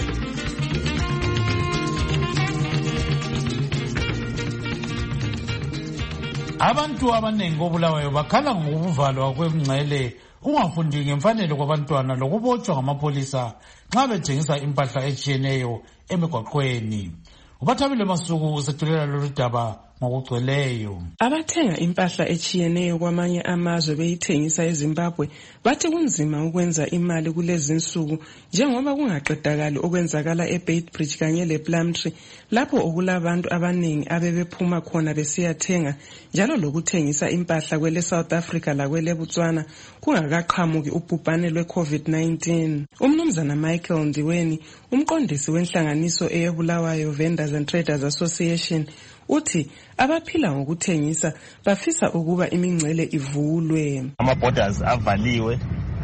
Abantu abanengi obulawayo bakhala ngokuvalwa kwemngcele ungafundi ngemfanelo kwabantwana lokubotshwa ngamapolisa nxa bethengisa impahla etshiyeneyo emigwaqweni. Ubathabile Masuku usethulela lolu daba ngokugcweleyo. Abathenga impahla etshiyeneyo kwamanye amazwe beyithengisa eZimbabwe bathi kunzima ukwenza imali kulezi insuku njengoba kungaqedakali okwenzakala eBeitbridge kanye lePlumtree lapho okulabantu abanengi abebephuma khona besiyathenga njalo lokuthengisa impahla kwele South Africa lakwele Botswana kungakaqhamuki ubhubhane lwe-COVID nineteen. Umnumzana Michael Ndiweni, umqondisi wenhlanganiso eyebulawayo Vendors and Traders Association, uthi abaphila ngokuthengisa bafisa ukuba imingcele ivulwe. Ama-borders avaliwe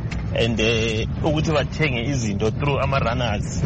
and ukuthi bathenge izinto through ama-runners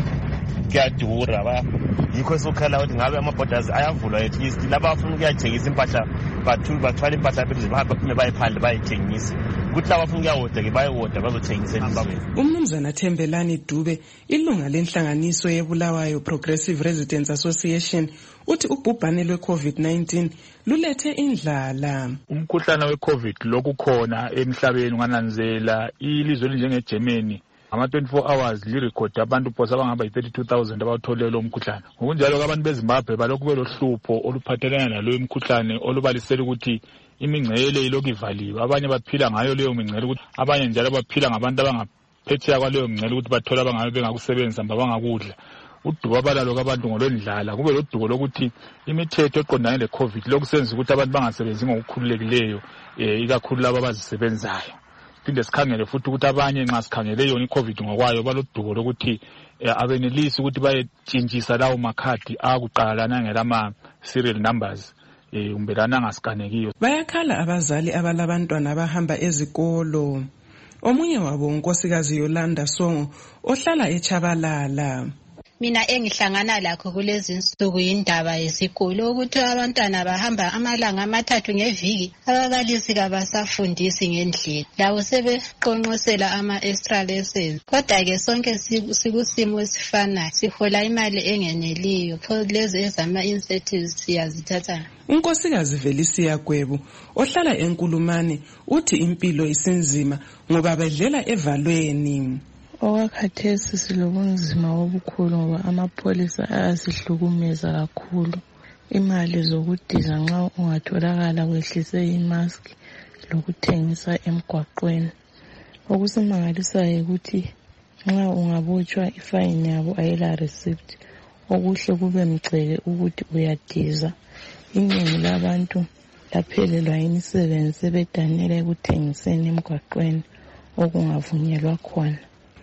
kuyadura ba yikho sokhala ukuthi ngabe ama-borders ayavulwa at least laba afuna ukuyathengisa impahla bathu bathwala impahla beze bahamba phinde bayephandle bayethengisa ukuthi laba afuna ukuyawoda ke bayewoda bazothengisa eZimbabwe. Umnumzana Thembelani Dube, ilunga lenhlanganiso yebulawayo Progressive Residents Association, uthi ubhubhane lwe-COVID nineteen lulethe indlala. Umkhuhlane we-COVID lokukhona emhlabeni ungananzela ilizwe elinjengeGermany ama twenty-four hours lirecord abantu phosa abangaba yi-thirty-two thousand abawuthole lo mkhuhlane. Ngokunjalo abantu beZimbabwe balokhu belohlupho oluphathelana nalo mkhuhlane olubalisela ukuthi imingcele ilokhu ivaliwe. Abanye baphila ngayo leyo mingcele ukuthi abanye njalo baphila ngabantu abangaphetsheya kwaleyo mingcele ukuthi bathola abangabe bengakusebenzisa bangakudla. Udubo abalalo kwabantu ngolwendlala kube lodubo lokuthi imithetho eqondane le-COVID lokusenza ukuthi abantu bangasebenzi ngokukhululekileyo ikakhulu labo abazisebenzayo. Phinde sikhangele futhi ukuthi abanye nxa sikhangele yona i-COVID ngokwayo balodubo lokuthi abenelisi ukuthi bayetshintshisa lawo makhadi akuqalalana ngelama serial numbers umbelana angasikanekiyo. Bayakhala abazali abalabantwana abahamba ezikolo. Omunye wabo unkosikazi Yolanda Songo ohlala eChabalala. Mina engihlangana lakho kulezi insuku indaba yesikolo ukuthi abantwana bahamba amalanga amathathu ngeviki ababalisi kabasafundisi ngendlela labo sebeqonqosela ama-extra lessons. Kodwa ke sonke sikusimo esifanayo sihola imali engeneliyo pho lezi ezama-incentives siyazithatha. Unkosikazi Velisia Gwebu ohlala eNkulumane uthi impilo isinzima ngoba bedlela evalweni. Okwakhathesi silobunzima obukhulu ngoba amapholisa ayasihlukumeza kakhulu. Imali zokudiza nxa ungatholakala kwehlise imask lokuthengisa emgwaqweni. Okusimangalisayo ukuthi nxa ungabotshwa ifine yabo ayela receipt okuhle kube mgceke ukuthi uyadiza. Iningi labantu laphelelwa imisebenzi sebedanela ekuthengiseni emgwaqweni okungavunyelwa khona.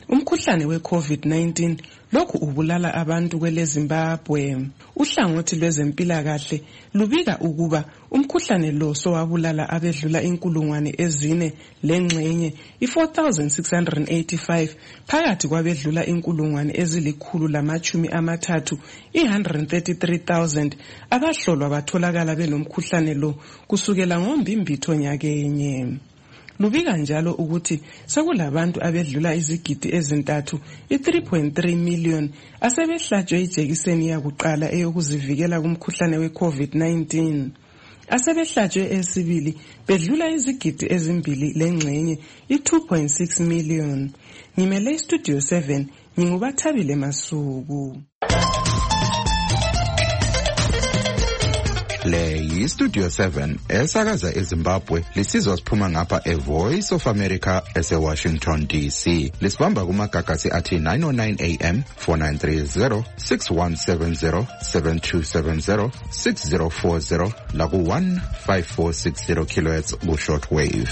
umkhuhlane we-covid nineteen lokhu ubulala abantu kwele Zimbabwe. Uhlangothi lwezempilakahle lubika ukuba umkhuhlane lo sowabulala abedlula inkulungwane ezine lengxenye i-four thousand six hundred eighty-five phakathi kwabedlula inkulungwane ezilikhulu lamachumi amathathu i-one hundred thirty-three thousand abahlolwa batholakala benomkhuhlane lo kusukela ngombimbitho nyakenye. Lubika njalo ukuthi sekulabantu abedlula izigidi ezintathu i-three point three million asebehlatshwe ijekiseni yakuqala eyokuzivikela kumkhuhlane we-covid nineteen. Asebehlatshwe esibili bedlula izigidi ezimbili lengxenye i-two point six million. Ngimele iStudio seven ngingubathabile Masuku. Le yiStudio seven esakaza eZimbabwe lisizwa siphuma ngapha eVoice of America eseWashington D C. Lisibamba kumagagasi athi nine oh nine A M, four nine three zero, six one seven zero, seven two seven zero, six zero four zero laku one five four six zero kilohertz ku shortwave.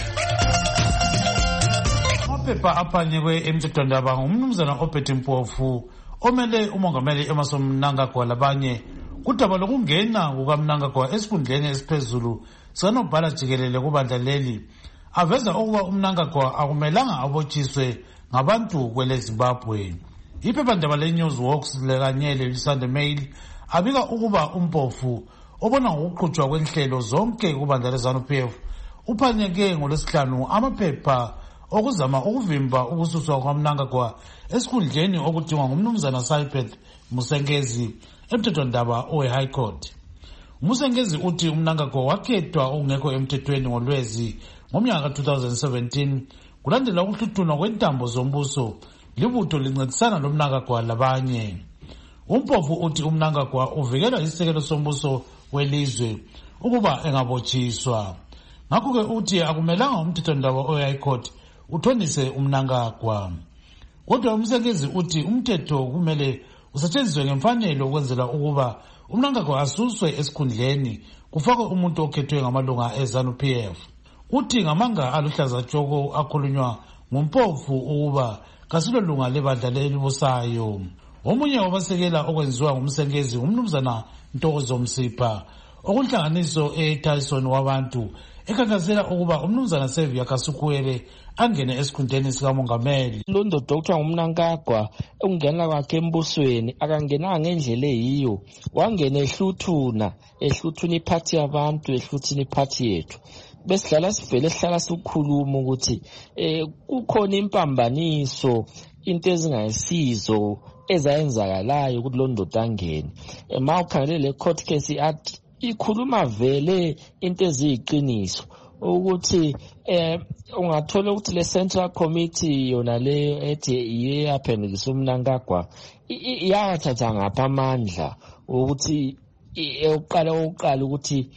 Amaphepha aphanyiwe emthethwandaba ngumnumzana Obert Mpofu omele umongameli Emmerson Mnangagwa labanye kudaba lokungena kukaMnangagwa esikhundleni esiphezulu sikanobhala jikelele kubandla leli aveza ukuba uMnangagwa akumelanga abotshiswe ngabantu kwele Zimbabwe. Iphephandaba leNewsworks lekanye leSunday Mail abika ukuba uMpofu obona ngokuqhutshwa kwenhlelo zonke kubandla leZANU-P F uphanyeke ngolesihlanu amaphepha okuzama ukuvimba ukususwa kwaMnangagwa esikhundleni okudingwa ngumnumzana Saipeth Musengezi emthethwandaba owe-High Court. Musengezi uthi uMnangagwa wakhethwa okungekho emthethweni ngolwezi ngomnyaka two thousand seventeen kulandela ukuhluthunwa kwentambo zombuso libutho lincedisana loMnangagwa labanye. Umpofu uthi uMnangagwa uvikelwa isisekelo sombuso welizwe ukuba engabotshiswa. Ngakho-ke uthi akumelanga umthethwandaba owe-High Court uthonise uMnangagwa. Kodwa uMsengezi uthi umthetho kumele usetshenziswe ngemfanelo ukwenzela ukuba uMnangagwa asuswe esikhundleni kufakwe umuntu okhethwe ngamalunga eZANU-P F. Uthi ngamanga aluhlaza tshoko akhulunywa ngumpofu ukuba kasilolunga lebandla elibusayo. Omunye wabasekela okwenziwa ngumsengezi umnumzana Ntokozo Msipha okunhlanganiso eTyson wabantu ekhankasela ukuba umnumzana Xavier Kasukuwele angene esikhundleni sikamongameli. Londo Doctor uMnangagwa ungena kwakhe embusweni akangenanga ngendlela eyiyo wangena ehluthuna ehluthuna iphathi yabantu ehluthuna iphathi yethu besidlala sivele sihlala sikhuluma ukuthi eh kukhona impambaniso into ezingayisizo ezayenzakalayo ukuthi lo ndoda angene. Ema ukhangele le court case athi ikhuluma vele into eziyiqiniso ukuthi eh ungathola ukuthi le Central Committee yona le ethi iyaphendukisa uMnangagwa iyathatha ngapha amandla ukuthi eyokuqala oqala ukuthi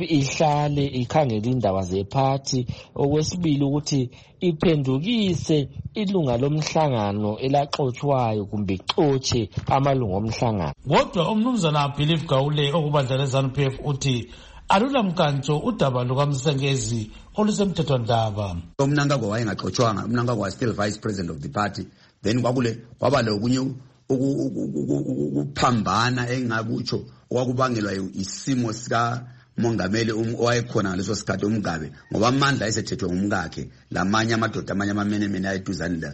ihlale ikhangela indaba zephathi, okwesibili ukuthi iphendukise ilunga lomhlangano elaxotswayo kumbe ixotshe amalunga omhlangano. Kodwa umnumzana Believe Gawule okubandla leZANU-P F uthi alula mkantsho udaba lukaMsengezi olusemthethwandaba. uMnangagwa wayengaxotshwanga, uMnangagwa was still vice president of the party. Then kwakule kwaba lokunye ukuphambana engakutsho okwakubangelwa isimo sika mongameli owayekhona ngaleso sikhathi uMgabe ngoba amandla ayesethethwe ngumkakhe lamanye amadoda amanye amamenemene ayeduzane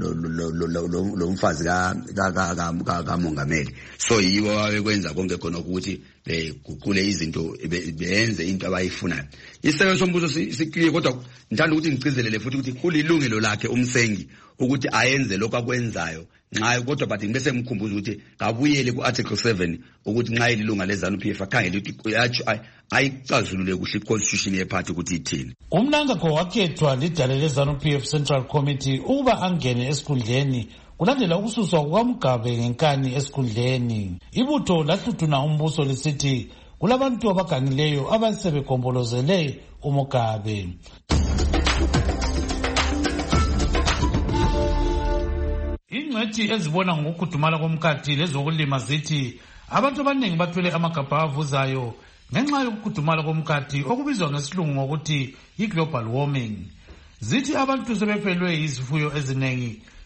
lo mfazi ka ka mongameli. So yibo abekwenza konke khona ukuthi beguqule izinto benze into abayifunayo. Isekelo sombuso sikliye kodwa ngithanda ukuthi ngicizelele futhi ukuthi kulilungelo lakhe umsengi ukuthi ayenze lokho akwenzayo nxa kodwa bathi bese mkhumbuza ukuthi kabuyele ku article seven ukuthi nxa ilunga leZANU-P F akhangele ukuthi ayicazulule kuhle iconstitution yeparty ukuthi ithini. uMnangagwa wakhethwa lidale leZANU-P F Central Committee ukuba angene esikhundleni kulandela ukususwa kukaMgabe ngenkani esikhundleni. Ibutho lahluthuna umbuso lisithi kulabantu abagangileyo abasebegombolozele uMgabe. Ingcethi ezibona ngokukhudumala komkhathi lezokulima zithi abantu abaningi bathwele amagabha avuzayo ngenxa yokukhudumala komkhathi okubizwa ngesilungu ngokuthi yi-global warming. Zithi abantu sebefelwe izifuyo eziningi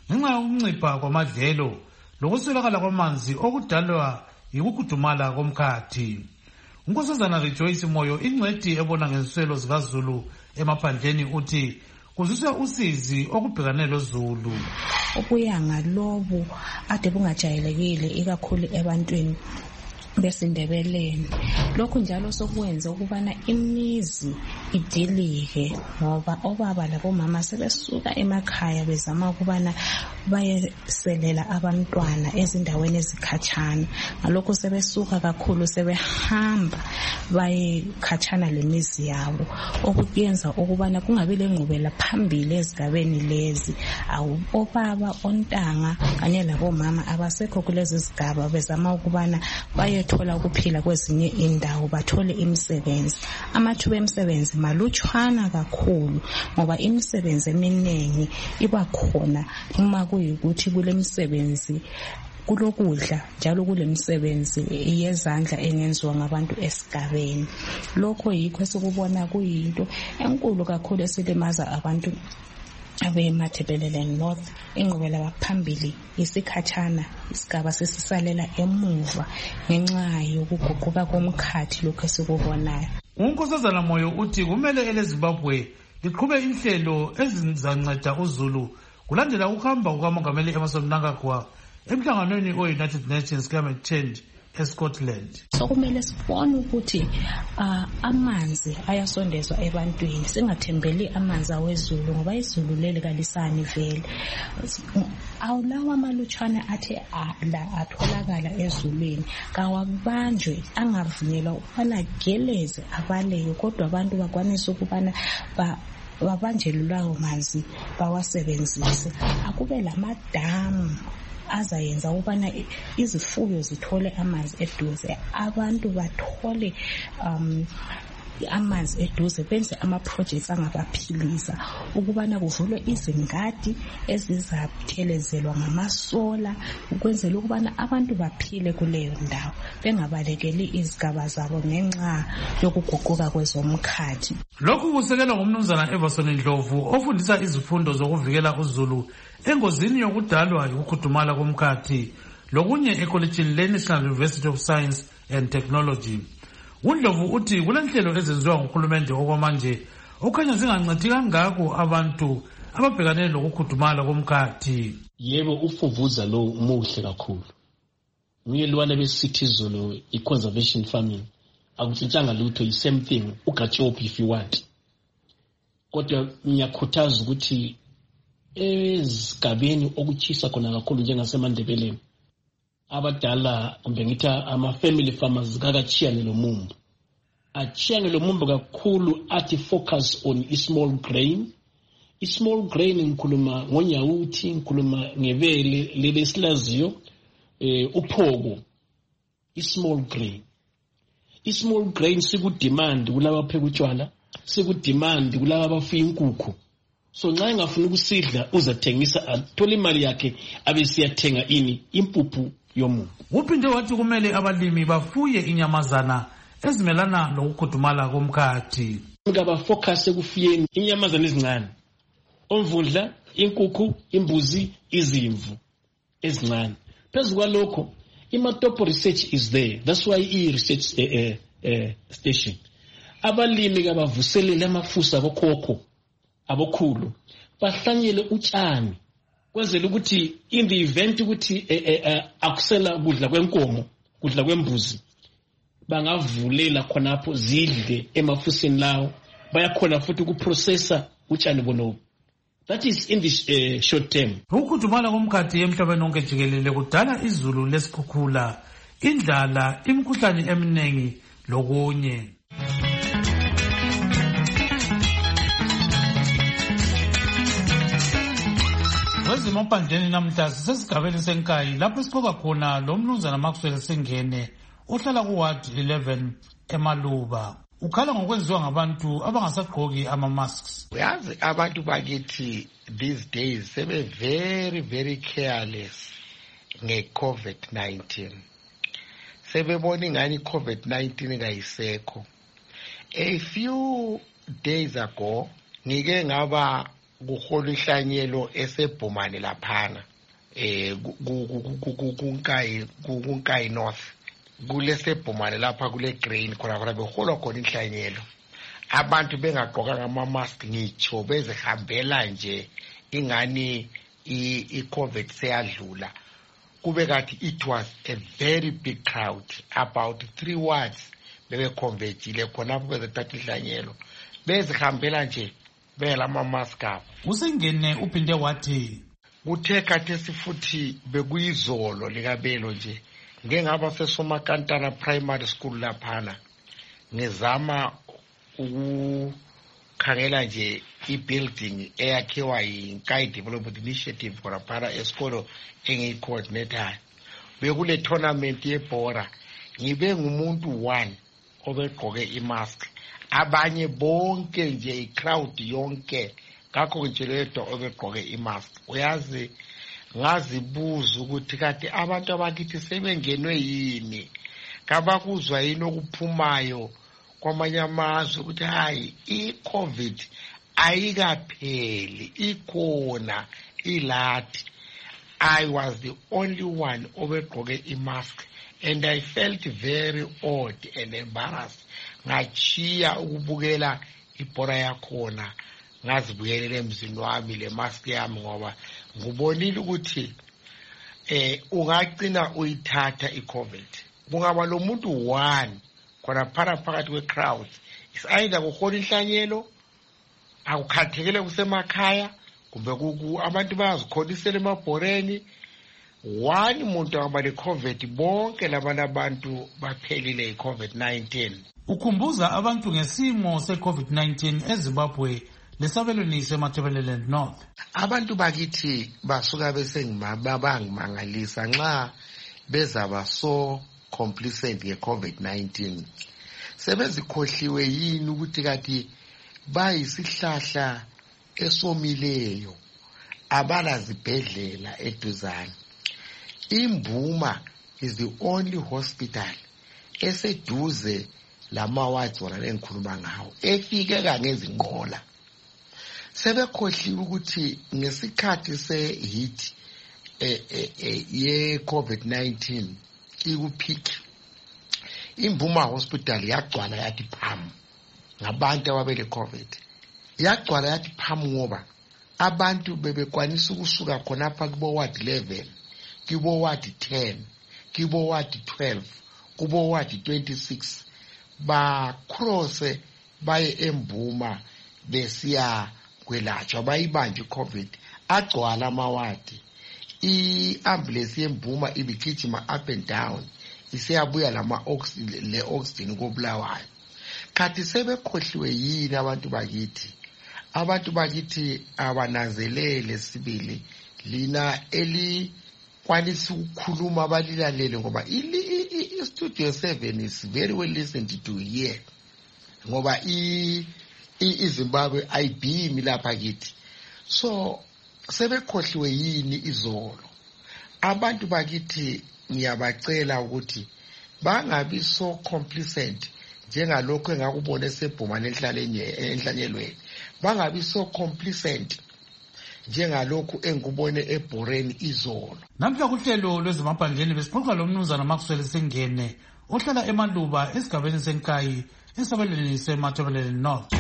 ngenxa yokuncipha kwamadlelo lokuswelakala kwamanzi okudalwa yikukudumala komkhathi. uNkosazana Rejoice Moyo, ingcwethi ebona ngenswelo zikaZulu emaphandleni, uthi kuzise usizi okubhekane loZulu. Ukuyanga lobu ade bungajayelekile ikakhulu ebantwini besindebeleni. Lokhu njalo sokwenza ukubana imizi idilike ngoba obaba labomama sebesuka emakhaya bezama ukubana bayeselela abantwana ezindaweni ezikhatshana. Ngalokho sebesuka kakhulu, sebehamba bayekhatshana lemizi yabo, okuyenza ukubana kungabi lengqubela phambili ezigabeni lezi. Awu obaba, ontanga kanye labomama abasekho kulezi zigaba, bezama ukubana baye thola ukuphila kwezinye indawo, bathole imisebenzi. Amathuba emisebenzi malutshwana kakhulu ngoba imisebenzi eminingi iba khona uma kuyikuthi kule misebenzi kulokudla njalo kule misebenzi yezandla engenziwa ngabantu esigabeni. Lokho yikho sikubona kuyinto enkulu kakhulu esilimaza abantu abemathebeleleni North. Ingqubela phambili isikhatshana, isigaba sesisalela emuva ngenxa yokuguquka komkhathi lokho esikubonayo. uNkosazana Moyo uthi kumele eleZimbabwe liqhube inhlelo ezizanceda uZulu kulandela ukuhamba kukaMongameli Emmerson Mnangagwa emhlanganweni we-United Nations Climate Change eScotland. So kumele sibone ukuthi uh, amanzi ayasondezwa ebantwini, singathembeli amanzi awezulu ngoba izulu leli kalisani vele. Awulawa amalutshwana athe ala atholakala ezulwini kawabanjwe, angavunyelwa ukubana geleze abaleke, kodwa abantu bakwanisa ukubana ba babanjele lawo manzi bawasebenzise. Akube lamadamu azayenza ukubana izifuyo zithole amanzi eduze, abantu bathole um amanzi eduze, benze ama-projects angabaphilisa ukubana kuvulwe izingadi ezizathelezelwa ngamasola ukwenzela ukubana abantu baphile kuleyo ndawo, bengabalekeli izigaba zabo ngenxa yokuguquka kwezomkhathi. Lokhu kusekelwa ngumnumzana Everson Ndlovu ofundisa izifundo zokuvikela uZulu engozini yokudalwa yikukhudumala komkhathi lokunye ekolejini le-National University of Science and Technology. uNdlovu uthi kulenhlelo ezenziwa nguhulumende okwamanje okhanya zingancedi kangako abantu ababhekane lokukhudumala komkhathi. Yebo, ufuvuza lo muhle kakhulu. Nguyelwane besithi izolo i-conservation farming akutshintshanga lutho, i-same thing, ugatshopi if you want. Kodwa ngiyakhuthaza ukuthi ezigabeni okuchisa khona kakhulu njengaseMandebeleni, abadala kumbe ngithi ama-family farmers kakachiyane lo mumbu. Achiyane lo mumbu kakhulu athi focus on i-small grain. I-small grain ngikhuluma ngonyawuthi, ngikhuluma ngebele leli esilaziyo, eh, uphoko. I-small grain. I-small grain sikudemand kulaba pheka utshwala, sikudemand kulaba abafuya inkukhu. So nxa engafuna ukusidla uzathengisa athola imali yakhe abe siyathenga ini impuphu yomuntu. Uphinde wathi kumele abalimi bafuye inyamazana ezimelana nokukhudumala komkhathi. Ngaba focus ekufuyeni inyamazana ezincane. Omvundla, inkukhu, imbuzi, izimvu ezincane. Phezu kwalokho iMatopo research is there. That's why i-research uh, uh, uh, station. Abalimi kabavuselele amafusa abokhokho abokhulu bahlanyele utshani kwenzela ukuthi in the event ukuthi eh, eh, akusela kudla kwenkomo, kudla kwembuzi, bangavulela khonapho zidle emafusini lawo, bayakhona futhi ukuprocessa utshani bonobo. That is in this uh, short term. Ukukhudumala komkhathi emhlabeni wonke jikelele kudala izulu lesikhukhula, indlala, imikhuhlane eminingi lokunye. Kwezimaphandleni namhla sisesigabeni senkayi lapho sixoxa khona lo mnumzana Maxwell Sengene ohlala kuward eleven eMaluba. Ukhala ngokwenziwa ngabantu abangasagqoki ama-masks. Uyazi abantu bakithi these days sebe very very careless nge-COVID nineteen. Sebebona ingani i-COVID nineteen kayisekho. A few days ago ngike ngaba kuhola ihlanyelo esebhumane laphana eh kunkayi kunkayi north kulesebhumane lapha kule grain khona khona beholwa khona inhlanyelo abantu bengagqokanga ama-mask ngitsho bezihambela nje ingani i-covid seyadlula kube kathi it was a very big crowd about three wards bebeconvertile khonapho bezathatha ihlanyelo bezihambela nje belama-mask abo. Usengene uphinde wathi kuthe khathesi futhi bekuyizolo likabelo nje ngengaba sesomakantana primary school laphana ngizama ukukhangela nje i-building eyakhiwa yi-Nkayi Development Initiative khonaphana esikolo engiyi-coordinator bekule tournament yebhora ngibe ngumuntu one obegqoke imask abanye bonke nje i-crowd yonke kakho nje ledwa obegqoke imask. Uyazi ngazibuza ukuthi kade abantu abakithi sebengenwe yini kabakuzwa yini okuphumayo kwamanye amazwe ukuthi hayi i-covid ayikapheli ikhona ilathi. I was the only one obegqoke imask and I felt very odd and embarrassed. Ngachiya ukubukela ibhora yakhona ngazibuyelele emzini wami le mask yami ngoba ngubonile ukuthi eh ungagcina uyithatha i-covid kungaba lo muntu one khona phara phakathi kwe-crowd is either kuhola inhlanyelo akukhathekele kusemakhaya kumbe kuku abantu bayazikholisela emabhoreni one muntu akaba le-covid bonke labana abantu baphelile i-covid nineteen. Ukhumbuza abantu ngesimo se-covid nineteen eZimbabwe lesabelweni seMatabeleland North. Abantu bakithi basuka besengimangalisa nxa bezaba so complacent nge-covid nineteen. Sebezikhohliwe yini ukuthi kathi bayisihlahla esomileyo abala zibhedlela eduzane. Imbuma is the only hospital eseduze lama-wards wona engikhuluma ngawo efikeka ngezinqola. Sebekhohliwe ukuthi ngesikhathi se-heat eh, eh, eh, ye-covid nineteen ikuphiki imbuma hospital yagcwala yathi pham ngabantu ababele covid yagcwala yathi pham ngoba abantu bebekwanisa ukusuka khonapha kubo ward eleven kubo ward ten kubo ward twelve kubo ward twenty-six ba cross baye embuma besiya kwelatshwa bayibanje covid agcwala amawadi i-ambulance yembuma ibigijima up and down isiyabuya lama oxygen le oxygen kobulawayo. Kathi sebekhohliwe yini abantu bakithi abantu bakithi abananzelele sibili lina elikwanisa ukukhuluma abalilalele ngoba i-studio seven is very well listened to here ngoba iZimbabwe ayibhimi lapha kithi. So sebekhohliwe yini izolo abantu bakithi ngiyabacela ukuthi bangabi so complacent njengalokho engakubona esebhumane enhlanyelweni bangabi so complacent njengalokho engikubone ebhoreni izolo. Namhla kuhlelo lwezemaphandleni besixoxa lo mnumzana Maxwell Sengene ohlala eMaluba esigabeni seNkayi esabelweni seMatabeleland North.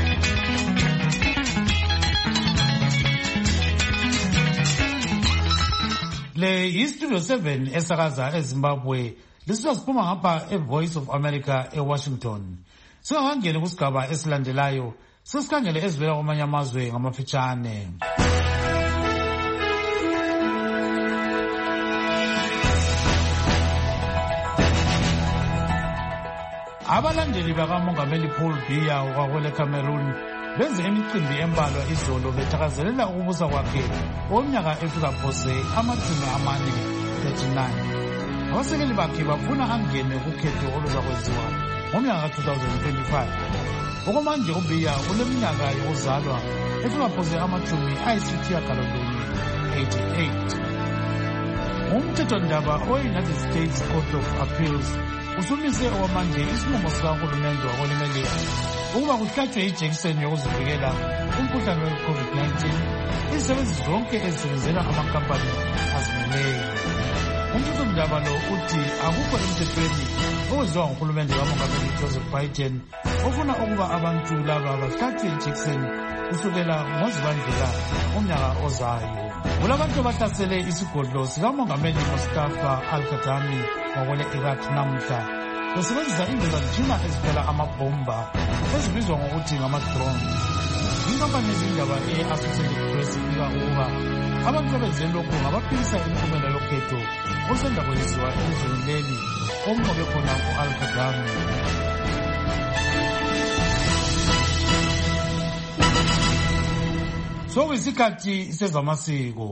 Le iStudio seven esakaza eZimbabwe lisiza siphuma ngapha eVoice of America eWashington. Singakangeni kusigaba esilandelayo sesikhangele ezivela kwamanye amazwe ngamafitshane. Abalandeli bakamongameli Paul Biya wakwele Cameroon benze imicimbi embalwa izolo bethakazelela ukubusa kwakhe omnyaka efika phose amathumi amane thirty-nine. Abasekeli bakhe bafuna angene kukhetho oluzakwenziwa ngomnyaka two thousand twenty-five. Okwamanje uBiya uneminyaka yokuzalwa efika phose amathumi ayisitshiyagalolunye eighty-eight. Umthethondaba we-United States Court of Appeals usumise okwamanje isinqumo sikahulumende wakwelemelika ukuba kuhlatshwe ijekiseni yokuzivikela umkhuhlane we-covid nineteen izisebenzi zonke ezisebenzela amakampani azimeleyo. Umthethomdaba lo uthi akukho emthethweni owenziwa nguhulumende kamongameli Joseph Biden ofuna ukuba abantu laba bahlatshwe ijekiseni kusukela ngoZibandlela umnyaka ozayo. Kulabantu abahlasele isigodlo sikamongameli Mustafa Al-Kadhimi ngokwele Iraq namuhla besebenzisa indizamtshina ezithwala amabhomba ezibizwa ngokuthi ngama-drones. Inkampani yezindaba e-Associated Press ibika ukuba abantu abenze lokhu ngabaphikisa imiphumela yokhetho olusanda kwenziwa elizweni leli okunqobe khona u-Al-Kadhimi. Sokuyisikhathi sezamasiko.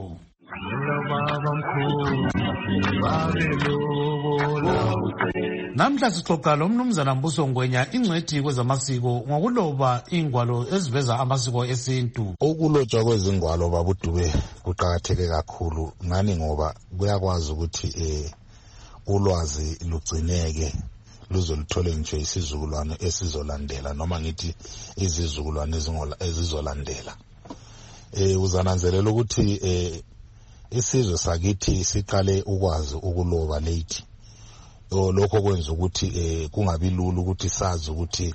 Namhla sixoxa lo mnumzana Mbuso Ngwenya ingcwethi kwezamasiko ngokuloba ingwalo eziveza amasiko esintu. Ukulotshwa kwezingwalo babudube kuqakatheke kakhulu ngani ngoba kuyakwazi ukuthi eh ulwazi lugcineke luze luthole nje isizukulwane esizolandela noma ngithi izizukulwane ezizolandela. Eh uzananzelela ukuthi eh isizwe sakithi siqale ukwazi ukuloba late. Lokho kwenza ukuthi eh kungabi lula ukuthi sazi ukuthi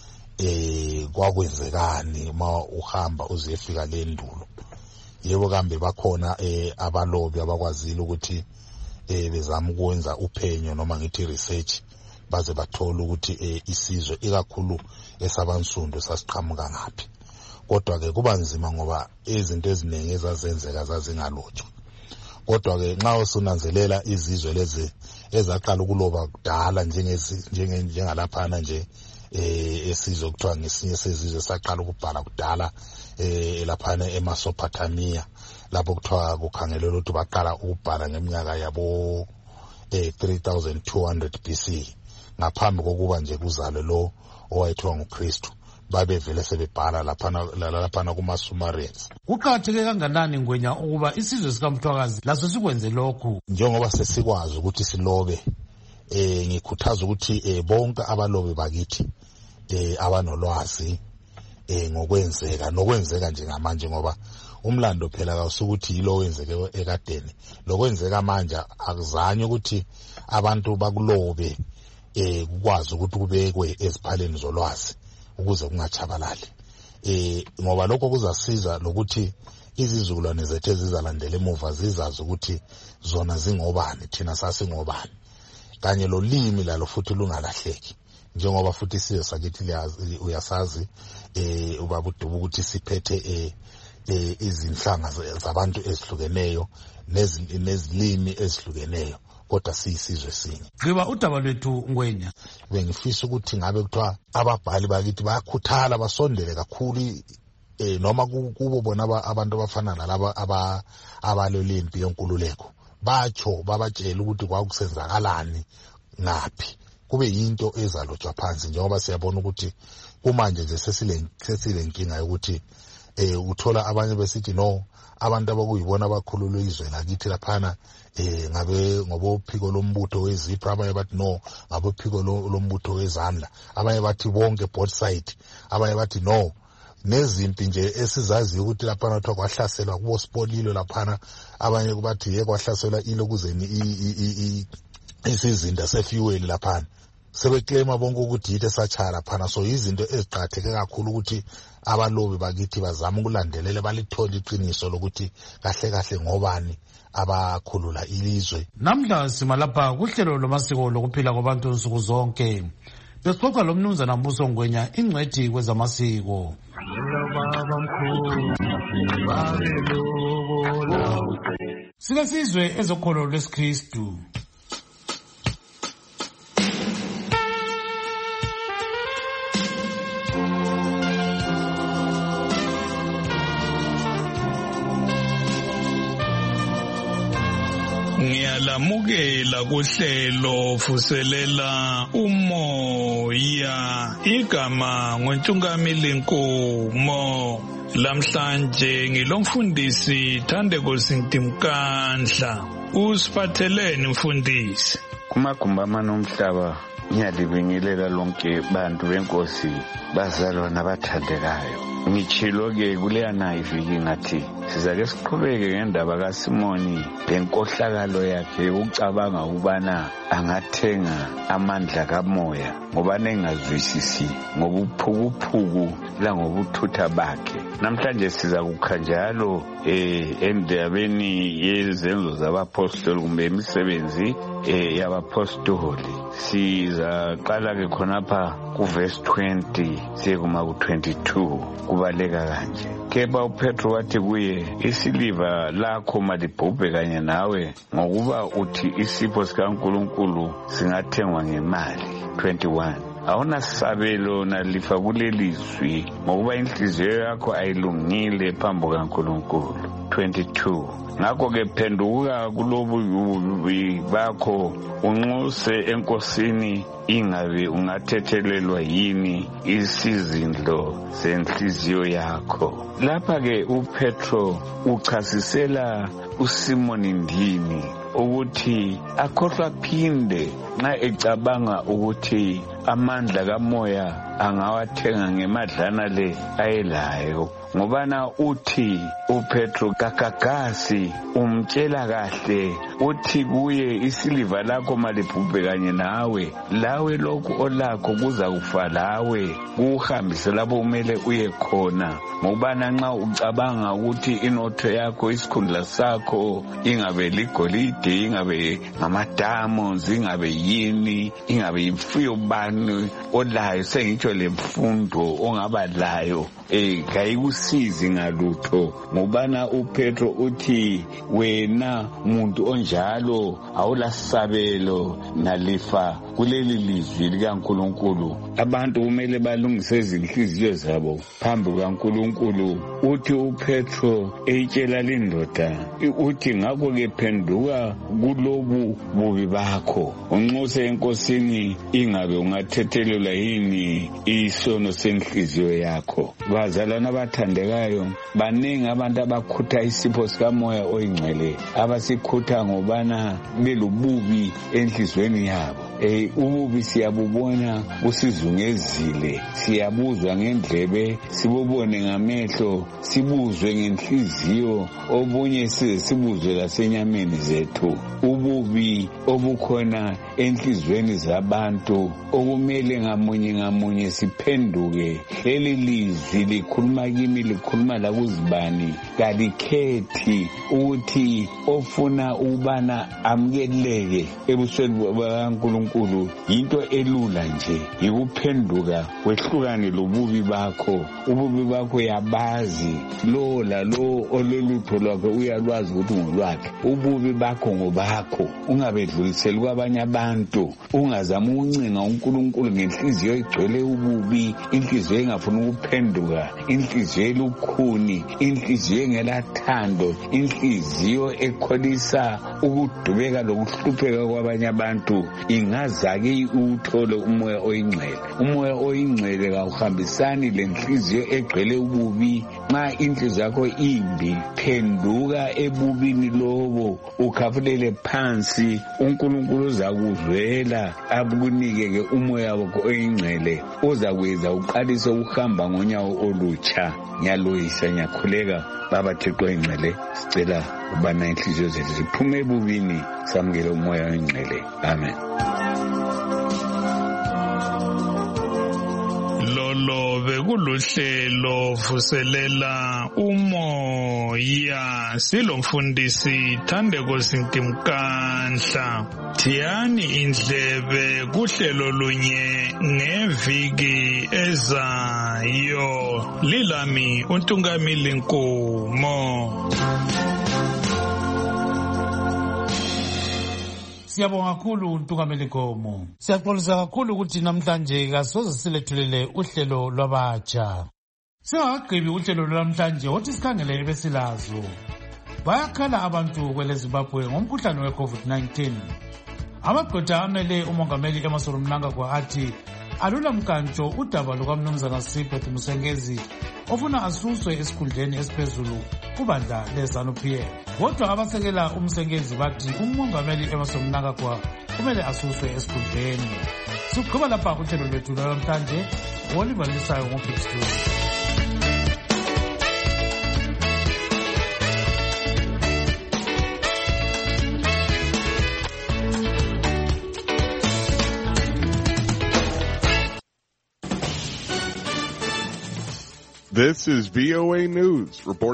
eh kwakwenzekani ma uhamba uzefika le ndulo. Yebo kambe bakhona eh abalobi abakwazile ukuthi eh bezama ukwenza uphenyo noma ngithi research baze bathola ukuthi eh isizwe ikakhulu esabansundu sasiqhamuka ngapi. Kodwa ke kuba nzima ngoba izinto eziningi ezazenzeka zazingalotshwa. Kodwa ke nxa usunanzelela izizwe lezi ezaqala ukuloba kudala njengezi njenge njengalaphana nje eh esizwe kuthiwa ngesinye sezizwe saqala ukubhala kudala eh laphana eMasopotamia lapho kuthiwa kukhangelelwa ukuthi baqala ukubhala ngeminyaka yabo eh three thousand two hundred B C ngaphambi kokuba nje kuzalwe lo owayethiwa nguKristu. Babevele sebebhala laphana laphana kuma-Sumerians. Kuqakatheke kanganani Ngwenya ukuba isizwe sikaMthwakazi laso sikwenze lokhu? Njengoba sesikwazi ukuthi silobe, eh ngikhuthaza ukuthi eh bonke abalobi bakithi eh abanolwazi eh ngokwenzeka nokwenzeka nje ngamanje ngoba umlando phela kawusukuthi yilo wenzeke ekadeni. Lokwenzeka manje akuzanye ukuthi abantu bakulobe eh ukwazi ukuthi kubekwe eziphaleni zolwazi ukuze kungachabalali. Eh ngoba lokho kuzasiza lokuthi izizukulwane zethu ezizalandela emuva zizazi ukuthi zona zingobani thina sasingobani. Kanye lo limi lalo futhi lungalahleki. Njengoba futhi size sakithi uyasazi eh ubabudubu ukuthi siphethe eh eh izinhlanga zabantu ezihlukeneyo nezilimi ezihlukeneyo. Kodwa siyisizwe sinye. Gqiba udaba lwethu Ngwenya. Bengifisa ukuthi ngabe kuthiwa ababhali bakithi bayakhuthala basondele kakhulu eh noma kubo bona abantu abafana nalaba aba abalolimpi yonkululeko. Batsho babatshela ukuthi kwakusenzakalani ngaphi. Kube yinto ezalotshwa phansi njengoba siyabona ukuthi kumanje nje sesile sesile inkinga yokuthi eh uthola abanye besithi no abantu abakuyibona abakhululwe izwe lakithi laphana eh ngabe ngobophiko lombutho wezipho, abanye bathi no ngabophiko lombutho wezandla, abanye bathi bonke both side, abanye bathi no nezimpi nje esizaziyo ukuthi laphana kuthiwa kwahlaselwa kubo Sipolilo laphana, abanye kubathi yeke kwahlaselwa ilokuzeni isizinda sefuel laphana. Sebeclaima bonke ukuthi yithe sachara phana. So izinto eziqhatheke kakhulu ukuthi abalobi bakithi bazama ukulandelela balithola iqiniso lokuthi kahle kahle ngobani abakhulula ilizwe. Namhla simalapha kuhlelo lomasiko lokuphila kwabantu nsuku zonke. Besixoxa lo mnumzana Mbuso Ngwenya ingcwethi kwezamasiko. Sike sizwe ezokholo lwesikristu. Ngiyalamukela kuhlelo vuselela umoya igama ngoNtungamili Nkomo. Lamhlanje ngilomfundisi Thandeko Sintimkandla. Usiphatheleni mfundisi? Kumagumba amanomhlaba ngiyalibingelela lonke bantu benkosi bazalwana abathandekayo. Ngitshilo-ke kuleyana iviki ngathi sizake siqhubeke ngendaba kaSimoni lenkohlakalo yakhe ukucabanga ukubana angathenga amandla kamoya ngoba nengazwisisi ngobuphukuphuku langobuthutha bakhe. Namhlanje siza kukha njalo eh endabeni yezenzo zabapostoli kumbe imisebenzi eh yabapostoli. Sizaqala ke khonapha kuverse twenty siye kuma ku twenty-two kubaleka kanje. Kepha uPetro wathi kuye, isiliva lakho malibhubhe kanye nawe ngokuba uthi isipho sikaNkulunkulu singathengwa ngemali. twenty-one Awunasabelo nalifa kulelizwi ngokuba inhliziyo yakho ayilungile phambi kaNkulunkulu. twenty-two Ngakho ke phenduka kulobu bakho unxuse enkosini ingabe ungathethelelwa yini isizindlo senhliziyo yakho. Lapha ke uPetro uchasisela uSimoni ndini ukuthi akhohlwa phinde nxa ecabanga ukuthi amandla kamoya angawathenga ngemadlana le ayelayo. Ngobana uthi uPetro kakagasi umtshela kahle uthi kuye isiliva lakho malibhubhe kanye nawe, lawe lokhu olakho kuza kufa lawe kuhambise lapho umele uye khona. Ngobana nxa ucabanga ukuthi inotho yakho isikhundla sakho ingabe ligolide, ingabe ngamadamu, ingabe yini, ingabe imfuyo bani olayo, sengitsho lemfundo ongaba layo eh kayikusizi ngalutho. Ngobana uPetro uthi wena muntu onjalo awulasabelo nalifa kuleli lizwi likaNkulunkulu. Abantu kumele balungise izinhliziyo zabo phambi kaNkulunkulu. Uthi uPetro eyitshela lindoda uthi ngakho ke phenduka kulobu bubi bakho unxuse enkosini ingabe ungathethelelwa yini isono senhliziyo yakho. Bazalwana abathandekayo, baningi abantu abakhutha isipho sikamoya oyingcwele abasikhutha ngobana belububi enhlizweni yabo. Eh ububi siyabubona kusizungezile, siyabuzwa ngendlebe, sibubone ngamehlo, sibuzwe ngenhliziyo, obunye size sibuzwe lasenyameni zethu. Ububi obukhona enhlizweni zabantu okumele ngamunye ngamunye siphenduke. Leli lizwi likhuluma kimi, likhuluma lakuzibani, kalikhethi ukuthi ofuna ubana amkeleke ebusweni bakaNkulunkulu. Yinto elula nje yikuphenduka kwehlukane lobubi bakho. Ububi bakho yabazi, lo la lo ololutho lwakho uyalwazi ukuthi ngolwakhe. Ububi bakho ngobakho, ungabedluliseli kwabanye abantu. Ungazama ukuncenga uNkulunkulu ngenhliziyo egcwele ububi, inhliziyo engafuna ukuphenduka, inhliziyo elukhuni, inhliziyo engelathando, inhliziyo ekholisa ukudubeka lokuhlupheka kwabanye abantu. Ingazake uthole umoya oyingcwele. Umoya oyingcwele kawuhambisani lenhliziyo egcwele ububi. Nxa inhliziyo yakho imbi, phenduka ebubini lobo, ukhafulele phansi, uNkulunkulu uzakuzwela akunike ke umoya wakho oyingcwele ozakwenza uqalise ukuhamba ngonyawo olutsha. Ngiyaloyisa, ngiyakhuleka baba Thixo oyingcwele, sicela ubana inhliziyo zethu ziphume ebubini, samukele umoya oyingcwele. Amen. Lolo bekuluhlelo vuselela umoya, silomfundisi Thandeko Sintimkanhla. Thiyani indlebe kuhlelo lunye ngeviki ezayo. Lilami uNtungamili Nkomo. Siyabonga kakhulu uNtungameli Nkomo. Siyaxolisa kakhulu ukuthi namhlanje kasoze silethulele uhlelo lwabatsha. Singakagqibi uhlelo lwamhlanje wothi sikhangele ebesilazo. Bayakhala abantu kwele Zimbabwe ngomkhuhlane we-COVID nineteen. Amagqwetha amele umongameli Emmerson Mnangagwa athi alula mkantsho udaba lukaMnumzana Siphethu Musengezi ofuna asuswe esikhundleni esiphezulu kubandla leZANU-P F. Kodwa abasekela umsengezi bathi umongameli Emmerson Mnangagwa kumele asuswe esikhundleni. sigqiba lapha uhlelo lwethu lwanamhlanje olivalisayo ngobig story. This is V O A News, reporting